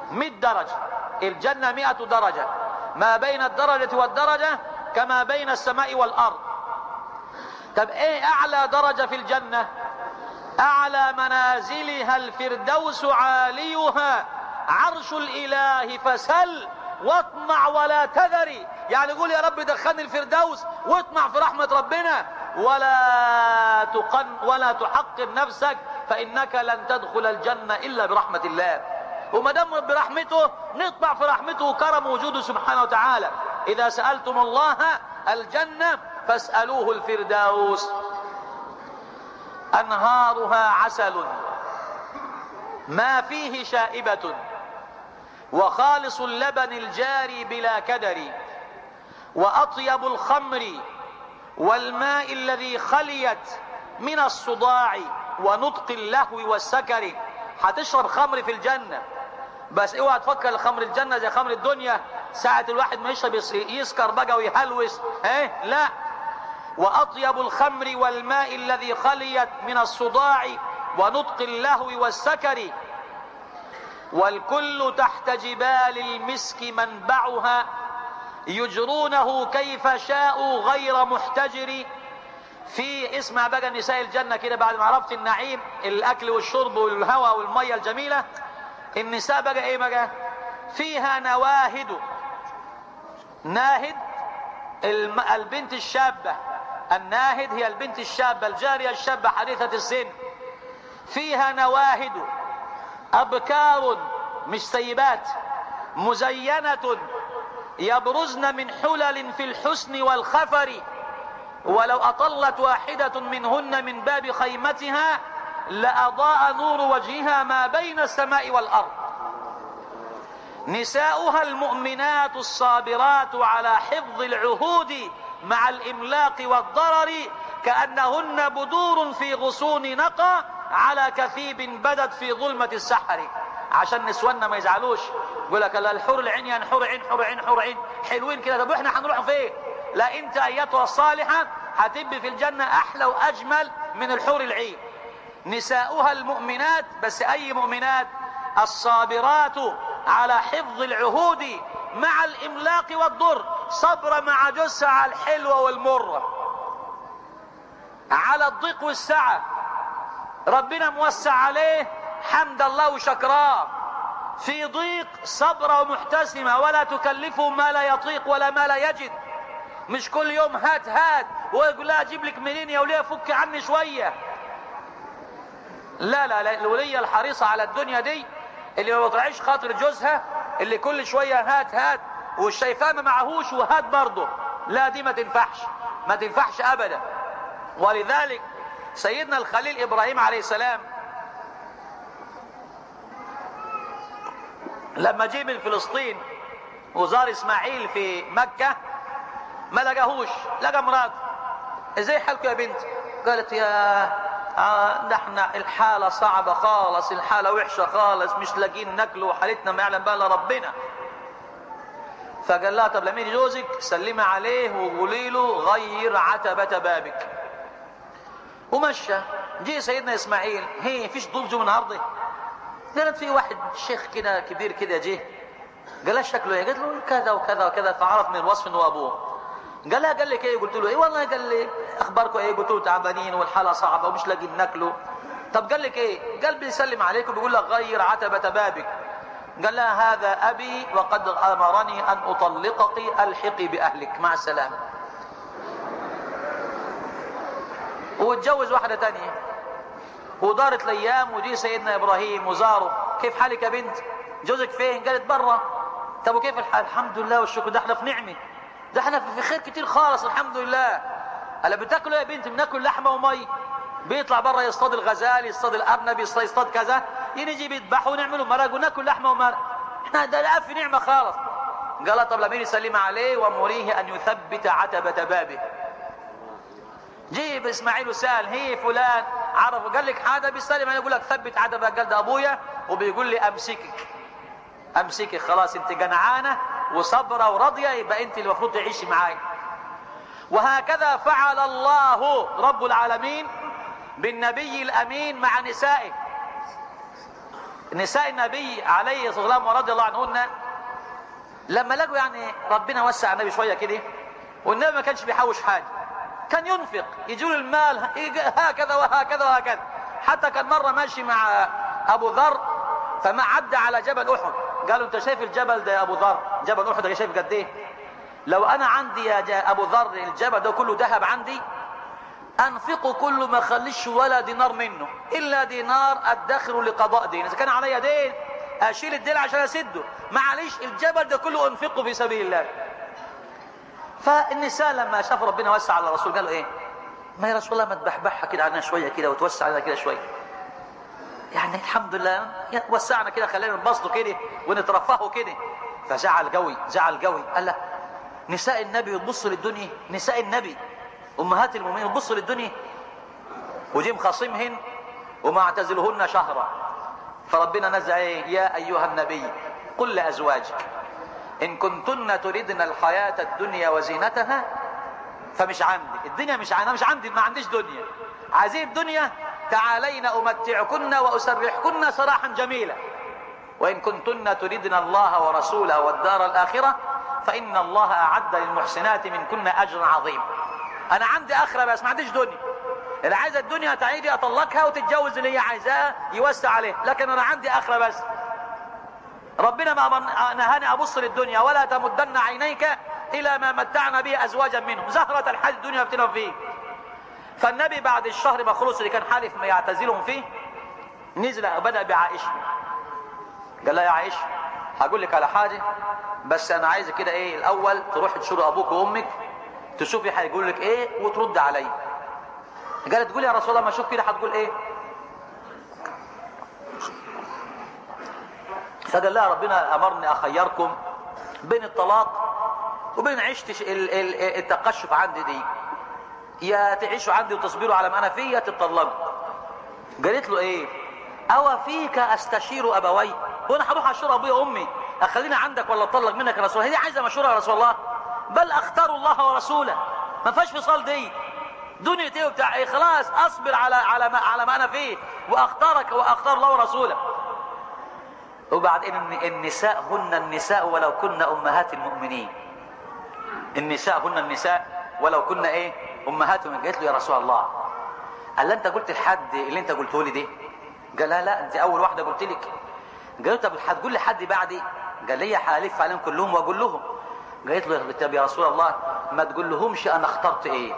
مئة درجة. الجنة مئة درجة، ما بين الدرجة والدرجة كما بين السماء والأرض. طب ايه اعلى درجة في الجنة؟ اعلى منازلها الفردوس، عاليها عرش الاله، فسل واطمع ولا تذري. يعني قول يا رب دخلني الفردوس واطمع في رحمة ربنا، ولا تقن ولا تحقر نفسك، فانك لن تدخل الجنة الا برحمة الله. وما دام برحمته نطمع في رحمته وكرم وجوده سبحانه وتعالى. اذا سألتم الله الجنة فاسألوه الفردوس. انهارها عسل ما فيه شائبة، وخالص اللبن الجاري بلا كدر، واطيب الخمر والماء الذي خليت من الصداع ونطق اللهو والسكر. هتشرب خمر في الجنة، بس اوعى تفكر الخمر الجنة زي خمر الدنيا، ساعة الواحد ما يشرب يسكر بقى ويهلوس، ايه لا. واطيب الخمر والماء الذي خليت من الصداع ونطق اللهو والسكر، والكل تحت جبال المسك منبعها، يجرونه كيف شاءوا غير محتجر. في اسمع بقى نساء الجنة كده بعد ما عرفت النعيم الاكل والشرب والهواء والمية الجميلة، النساء بقى ايه بقى؟ فيها نواهد. ناهد البنت الشابة، الناهد هي البنت الشابة الجارية الشابة حديثة السن. فيها نواهد أبكار مش سيبات، مزينة يبرزن من حلل في الحسن والخفر، ولو أطلت واحدة منهن من باب خيمتها لأضاء نور وجهها ما بين السماء والأرض. نساؤها المؤمنات الصابرات على حفظ العهود مع الإملاق والضرر، كأنهن بدور في غصون نقى على كثيب بدت في ظلمة السحر. عشان نسواننا ما يزعلوش يقول لك لا الحور العين يعني حور عين حور عين حور عين حلوين كده، طب احنا هنروح فين؟ لا انت ايتها الصالحة هتبقي في الجنة احلى واجمل من الحور العين. نساؤها المؤمنات، بس اي مؤمنات؟ الصابرات على حفظ العهود مع الاملاق والضر، صبر مع جثة على الحلوة والمرة، على الضيق والسعة ربنا موسع عليه حمد الله وشكراه، في ضيق صبر ومحتسمة ولا تكلفه ما لا يطيق ولا ما لا يجد. مش كل يوم هات هات ويقول لا اجيب لك منين يا وليه فك عني شوية. لا لا لا، الولية الحريصة على الدنيا دي اللي ما بتراعيش خاطر جوزها، اللي كل شوية هات هات والشايفاه ما معهوش وهات برضه، لا دي ما تنفعش ما تنفعش ابدا. ولذلك سيدنا الخليل ابراهيم عليه السلام لما جه من فلسطين وزار اسماعيل في مكة ما لقاهوش، لقى مراته. ازاي حالكم يا بنت؟ قالت يا آه ده احنا الحالة صعبة خالص، الحالة وحشة خالص، مش لاقين ناكل وحالتنا ما يعلم بها الا ربنا. فقال لها طب لما يجي جوزك سلمي عليه وقولي له غير عتبة بابك. ومشى. جه سيدنا اسماعيل، هي فيش ضيوف جو النهارده؟ قالت في واحد شيخ كده كبير كده جه. قال لها شكله ايه؟ قالت له كذا وكذا وكذا، فعرف من الوصف انه ابوه. قال لها قال لك ايه؟ قلت له ايه والله. قال لي اخباركم ايه؟ قلت له تعبانين والحاله صعبه ومش لاقيين ناكله. طب قال لك ايه؟ قال بيسلم عليك وبيقول لك غير عتبة بابك. قال لها هذا ابي وقد امرني ان اطلقك، الحقي باهلك مع السلامه. واتجوز واحده تانية ودارت الايام، وجي سيدنا ابراهيم وزاره. كيف حالك يا بنت؟ جوزك فين؟ قالت برا. طب وكيف الحال؟ الحمد لله والشكر، ده احنا في نعمه، ده احنا في خير كتير خالص الحمد لله. الا بتاكلوا يا بنت؟ بناكل لحمه ومي. بيطلع برا يصطاد الغزال، يصطاد الارنب، يصطاد كذا، يجي بيذبحوا ونعملوا مرق وناكل لحمه ومرق. احنا ده في نعمه خالص. قال طب لما يسلم عليه وامريه ان يثبت عتبة بابه. جيب اسماعيل وسال هي فلان، عرف قال لك حدا بيسلم عليه يقول لك ثبت عتبة. قال ده ابويا وبيقول لي امسكك امسكك، خلاص انت جنعانه وصبره وراضيه، يبقى انت اللي المفروض تعيشي معايا. وهكذا فعل الله رب العالمين بالنبي الامين مع نسائه. نساء النبي عليه الصلاة والسلام ورضي الله عنهن لما لقوا يعني ربنا وسع النبي شوية كده، والنبي ما كانش بيحوش حاجة، كان ينفق، يجيله المال هكذا وهكذا وهكذا. حتى كان مرة ماشي مع أبو ذر فما عدى على جبل أحد، قالوا أنت شايف الجبل ده يا أبو ذر، جبل أحد ده شايف قد إيه؟ لو أنا عندي يا أبو ذر الجبل ده كله ذهب عندي أنفقه كله ما خليش ولا دينار منه إلا دينار أدخره لقضاء دين، إذا كان عليا دين أشيل الدين عشان أسده، معلش الجبل ده كله أنفقه في سبيل الله. فالنساء لما شافوا ربنا وسع على الرسول قالوا إيه؟ ما يا رسول الله ما تبحبحها كده علينا شوية كده وتوسع علينا كده شوية، يعني الحمد لله وسعنا كده خلينا ننبسطوا كده ونترفهوا كده. فزعل قوي زعل قوي، قال له نساء النبي يبص للدنيا، نساء النبي امهات المؤمنين يبص للدنيا وجيم خاصمهن وما اعتزلهن شهرا. فربنا نزل ايه؟ يا ايها النبي قل لازواجك ان كنتن تريدن الحياة الدنيا وزينتها فمش عندي الدنيا، مش عندي مش عندي ما عنديش دنيا، عايزين الدنيا تعالين امتعكن واسرحكن سراحا جميلا، وان كنتن تريدن الله ورسوله والدار الاخرة فان الله اعد للمحسنات منكن اجرا عظيما. انا عندي اخرة بس ما عنديش دنيا، اللي عايزه الدنيا تعيدي اطلقها وتتجوز اللي هي عايزاه يوسع عليه، لكن انا عندي اخرة بس. ربنا ما نهاني ابص للدنيا ولا تمدن عينيك الى ما متعنا به ازواجا منهم زهرة الحياة الدنيا ابتلوا فيه. فالنبي بعد الشهر ما خلص اللي كان حالف ما يعتزلهم فيه نزل وبدأ بعائشة، قال لها يا عائشة هقول لك على حاجة بس انا عايز كده ايه الاول تروح تشوري ابوك وامك تشوفي هيقول لك ايه وترد علي. قالت تقول يا رسول الله ما اشوف كده هتقول ايه؟ فقال لها ربنا امرني اخيركم بين الطلاق وبين عيشة التقشف عندي دي، يا تعيشوا عندي وتصبروا على ما انا فيه يا تتطلقوا. قالت له ايه؟ او فيك استشير ابوي، وانا هروح اشور ابويا وامي اخليني عندك ولا اطلق منك يا رسول الله؟ هي عايزه مشوره يا رسول الله؟ بل اختار الله ورسوله، ما فيهاش فصال دي دنيا ايه وبتاع ايه، خلاص اصبر على على ما على ما انا فيه واختارك واختار الله ورسوله. وبعدين النساء هن النساء ولو كن امهات المؤمنين، النساء هن النساء ولو كنا ايه امهاتهم. قالت له يا رسول الله قال انت قلت لحد اللي انت قلته لي دي؟ قال لا لا انت اول واحده قلت لك. قالت طب هتقول لحد بعدي؟ قال لي حالف عليهم كلهم واقول لهم. قالت له طب يا رسول الله ما تقول لهمش انا اخترت ايه،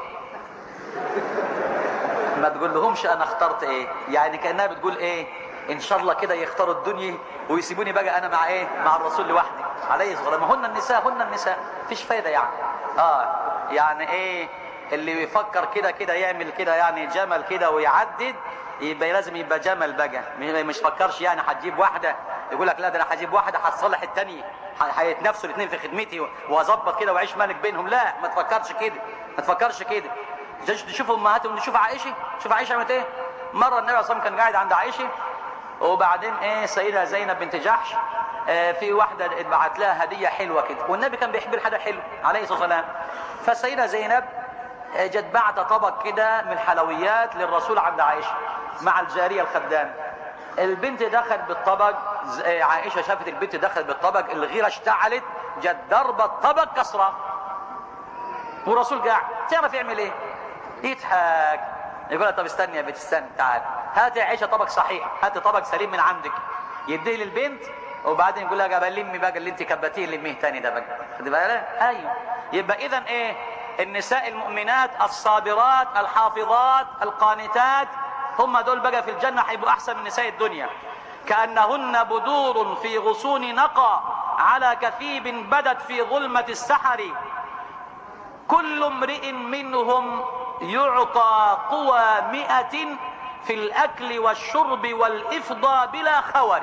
ما تقول لهمش انا اخترت ايه، يعني كانها بتقول ايه ان شاء الله كده يختاروا الدنيا ويسيبوني بقى انا مع ايه مع الرسول لوحدي عليه الصلاه والسلام. هن النساء هن النساء مفيش فايده يعني. اه يعني ايه اللي بيفكر كده كده يعمل كده يعني جمل كده ويعدد يبقى لازم يبقى جمل بقى، مش فكرش يعني هتجيب واحده يقول لك لا ده انا هجيب واحده هتصلح الثانيه هيتنافسوا الاثنين في خدمتي واظبط كده واعيش ملك بينهم. لا ما تفكرش كده ما تفكرش كده. نشوف امهاتهم نشوف عائشه، شوف عائشه عملت ايه. مره النبي صلى الله عليه وسلم كان قاعد عند عائشه وبعدين ايه سيدة زينب بنت جحش آه في واحدة اتبعت لها هدية حلوة كده، والنبي كان بيحب الحاجة حلوة عليه الصلاة والسلام. فالسيدة زينب آه جت بعت طبق كده من الحلويات للرسول عند عائشة مع الجارية الخدام. البنت دخلت بالطبق، آه عائشة شافت البنت دخلت بالطبق، الغيرة اشتعلت، جت ضربة الطبق كسرة. والرسول قاعد تعرف يعمل ايه؟ يضحك يقول لها طب استني يا بنت استني تعال هات يا عائشه طبق صحيح، هات طبق سليم من عندك، يديه للبنت وبعدين يقول لها جاب لمي بقى اللي انت كبتيه لميه تاني ده بقى. خد بالك؟ ايوه. يبقى اذا ايه النساء المؤمنات الصابرات الحافظات القانتات هم دول بقى في الجنه هيبقوا احسن من نساء الدنيا. كانهن بدور في غصون نقى على كثيب بدت في ظلمه السحر، كل امرئ منهم يعطى قوى مئة في الأكل والشرب والإفضاء بلا خور.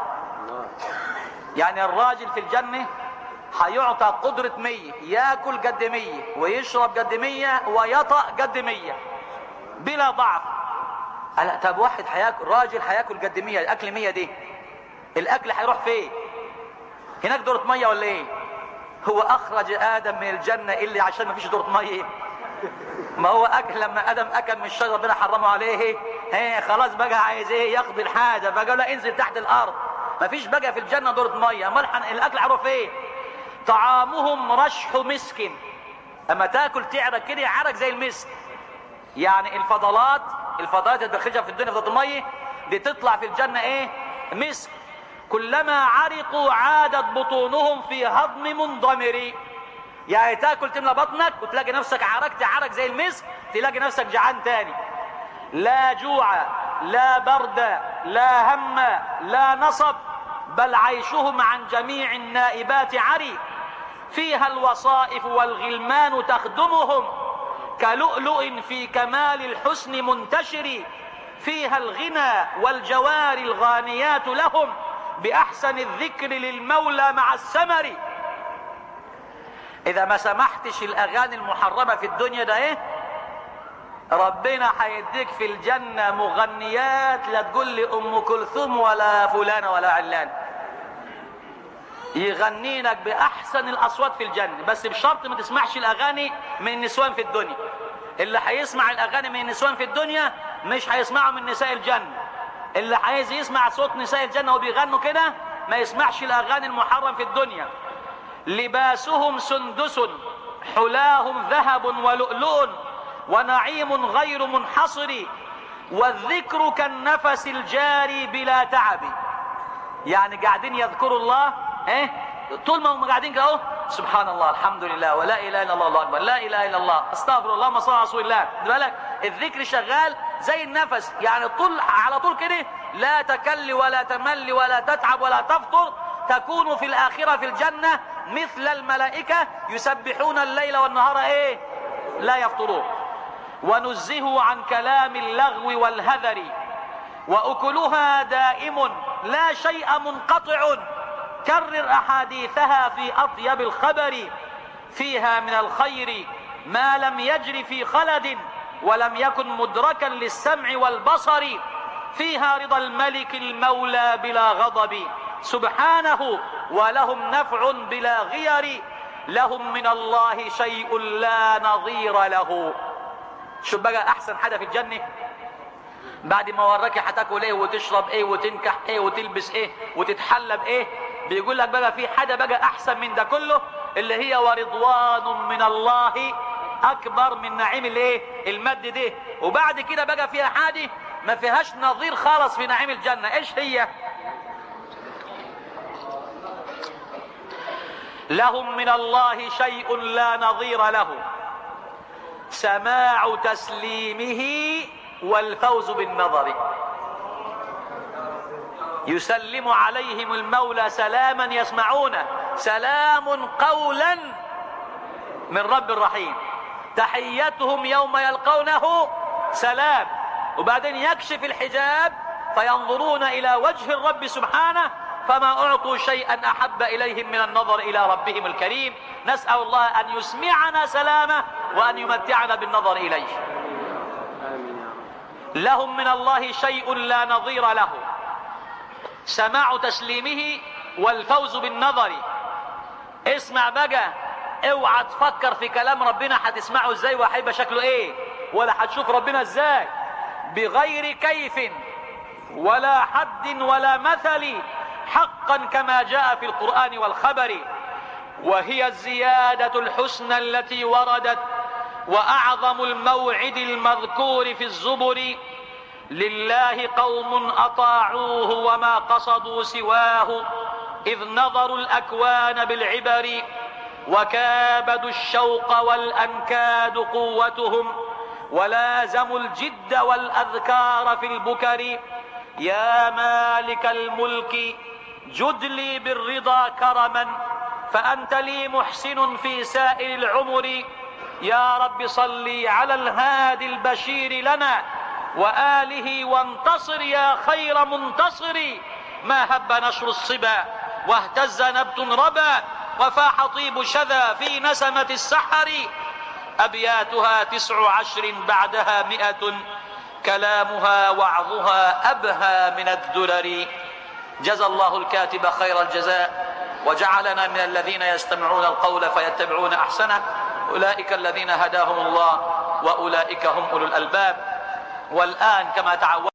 يعني الراجل في الجنة هيعطى قدرة مية، يأكل قد مية ويشرب قد مية ويطأ قد مية بلا ضعف. طب واحد هياكل راجل هياكل قد مية، الأكل مية دي الأكل هيروح فين؟ هناك دورة مية ولا إيه؟ هو أخرج آدم من الجنة إلا عشان ما فيش دورة مية؟ ما هو اكل لما ادم اكل من الشجره ربنا حرمه عليه ايه خلاص بقى عايز ايه يقضي الحاجه، فقال له انزل تحت الارض، ما فيش بقى في الجنه دورة ميه، امال الاكل عرف ايه؟ طعامهم رشح مسك، اما تاكل تعرق كده عرق زي المسك، يعني الفضلات الفضلات اللي بتخرجها في الدنيا في الميه دي تطلع في الجنه ايه؟ مسك. كلما عرقوا عادت بطونهم في هضم منضمر، يعني تاكل تملى بطنك وتلاقي نفسك عرقت عرق زي المسك، تلاقي نفسك جعان تاني. لا جوع لا برد لا هم لا نصب، بل عيشهم عن جميع النائبات عري. فيها الوصائف والغلمان تخدمهم كلؤلؤ في كمال الحسن منتشر. فيها الغنى والجواري الغانيات لهم بأحسن الذكر للمولى مع السمر. إذا ما سمحتش الأغاني المحرمة في الدنيا ده إيه؟ ربنا هيديك في الجنة مغنيات لا تقول لي أم كلثوم ولا فلانة ولا علان، يغنينك بأحسن الأصوات في الجنة، بس بشرط ما تسمعش الأغاني من النسوان في الدنيا. اللي هيسمع الأغاني من النسوان في الدنيا مش هيسمعه من نساء الجنة. اللي عايز يسمع صوت نساء الجنة وبيغنوا كده ما يسمعش الأغاني المحرم في الدنيا. لباسهم سندس حلاهم ذهب ولؤلؤ ونعيم غير منحصر. والذكر كالنفس الجاري بلا تعب، يعني قاعدين يذكروا الله ايه طول ما هم قاعدين كده اهو، سبحان الله الحمد لله ولا اله الا الله الله اكبر لا اله الا الله استغفر الله اللهم صل على رسول الله. خد بالك الذكر شغال زي النفس، يعني طول على طول كده لا تكل ولا تمل ولا تتعب ولا تفطر. تكون في الآخرة في الجنة مثل الملائكة يسبحون الليل والنهار ايه لا يفطرون. ونزهوا عن كلام اللغو والهذر، وأكلها دائم لا شيء منقطع. كرر أحاديثها في أطيب الخبر. فيها من الخير ما لم يجر في خلد ولم يكن مدركا للسمع والبصر. فيها رضا الملك المولى بلا غضب سبحانه، ولهم نفع بلا غير. لهم من الله شيء لا نظير له. شوف بقى احسن حاجه في الجنه بعد ما وراك هتاكل ايه وتشرب ايه وتنكح ايه وتلبس ايه وتتحلى بايه، بيقول لك بقى في حاجه بقى احسن من ده كله، اللي هي ورضوان من الله اكبر من نعيم الايه المد ده. وبعد كده بقى فيها حاجه ما فيهاش نظير خالص في نعيم الجنه. ايش هي؟ لهم من الله شيء لا نظير له. سماع تسليمه والفوز بالنظر. يسلم عليهم المولى سلاما يسمعونه، سلام قولا من رب رحيم. تحيتهم يوم يلقونه سلام. وبعدين يكشف الحجاب فينظرون إلى وجه الرب سبحانه، فما أعطوا شيئا أحب إليهم من النظر إلى ربهم الكريم. نسأل الله أن يسمعنا سلامه وأن يمتعنا بالنظر إليه. لهم من الله شيء لا نظير له. سماع تسليمه والفوز بالنظر. اسمع بقى، اوعى تفكر في كلام ربنا هتسمعه ازاي وهيبقى شكله ايه ولا هتشوف ربنا ازاي، بغير كيف ولا حد ولا مثل، حقا كما جاء في القرآن والخبر. وهي الزيادة الحسنى التي وردت وأعظم الموعد المذكور في الزبر. لله قوم أطاعوه وما قصدوا سواه، إذ نظروا الأكوان بالعبر. وكابدوا الشوق والأنكاد قوتهم، ولازموا الجد والأذكار في البكر. يا مالك الملك جد لي بالرضا كرما، فأنت لي محسن في سائر العمر. يا رب صلي على الهادي البشير لنا وآله، وانتصر يا خير منتصر. ما هب نشر الصبا واهتز نبت ربا، وفاح طيب شذا في نسمة السحر. أبياتها تسع عشر بعدها مئة، كلامها وعظها أبهى من الدرر. جزى الله الكاتب خير الجزاء، وجعلنا من الذين يستمعون القول فيتبعون أحسنه. أولئك الذين هداهم الله وأولئك هم أولو الألباب. والآن كما تعودنا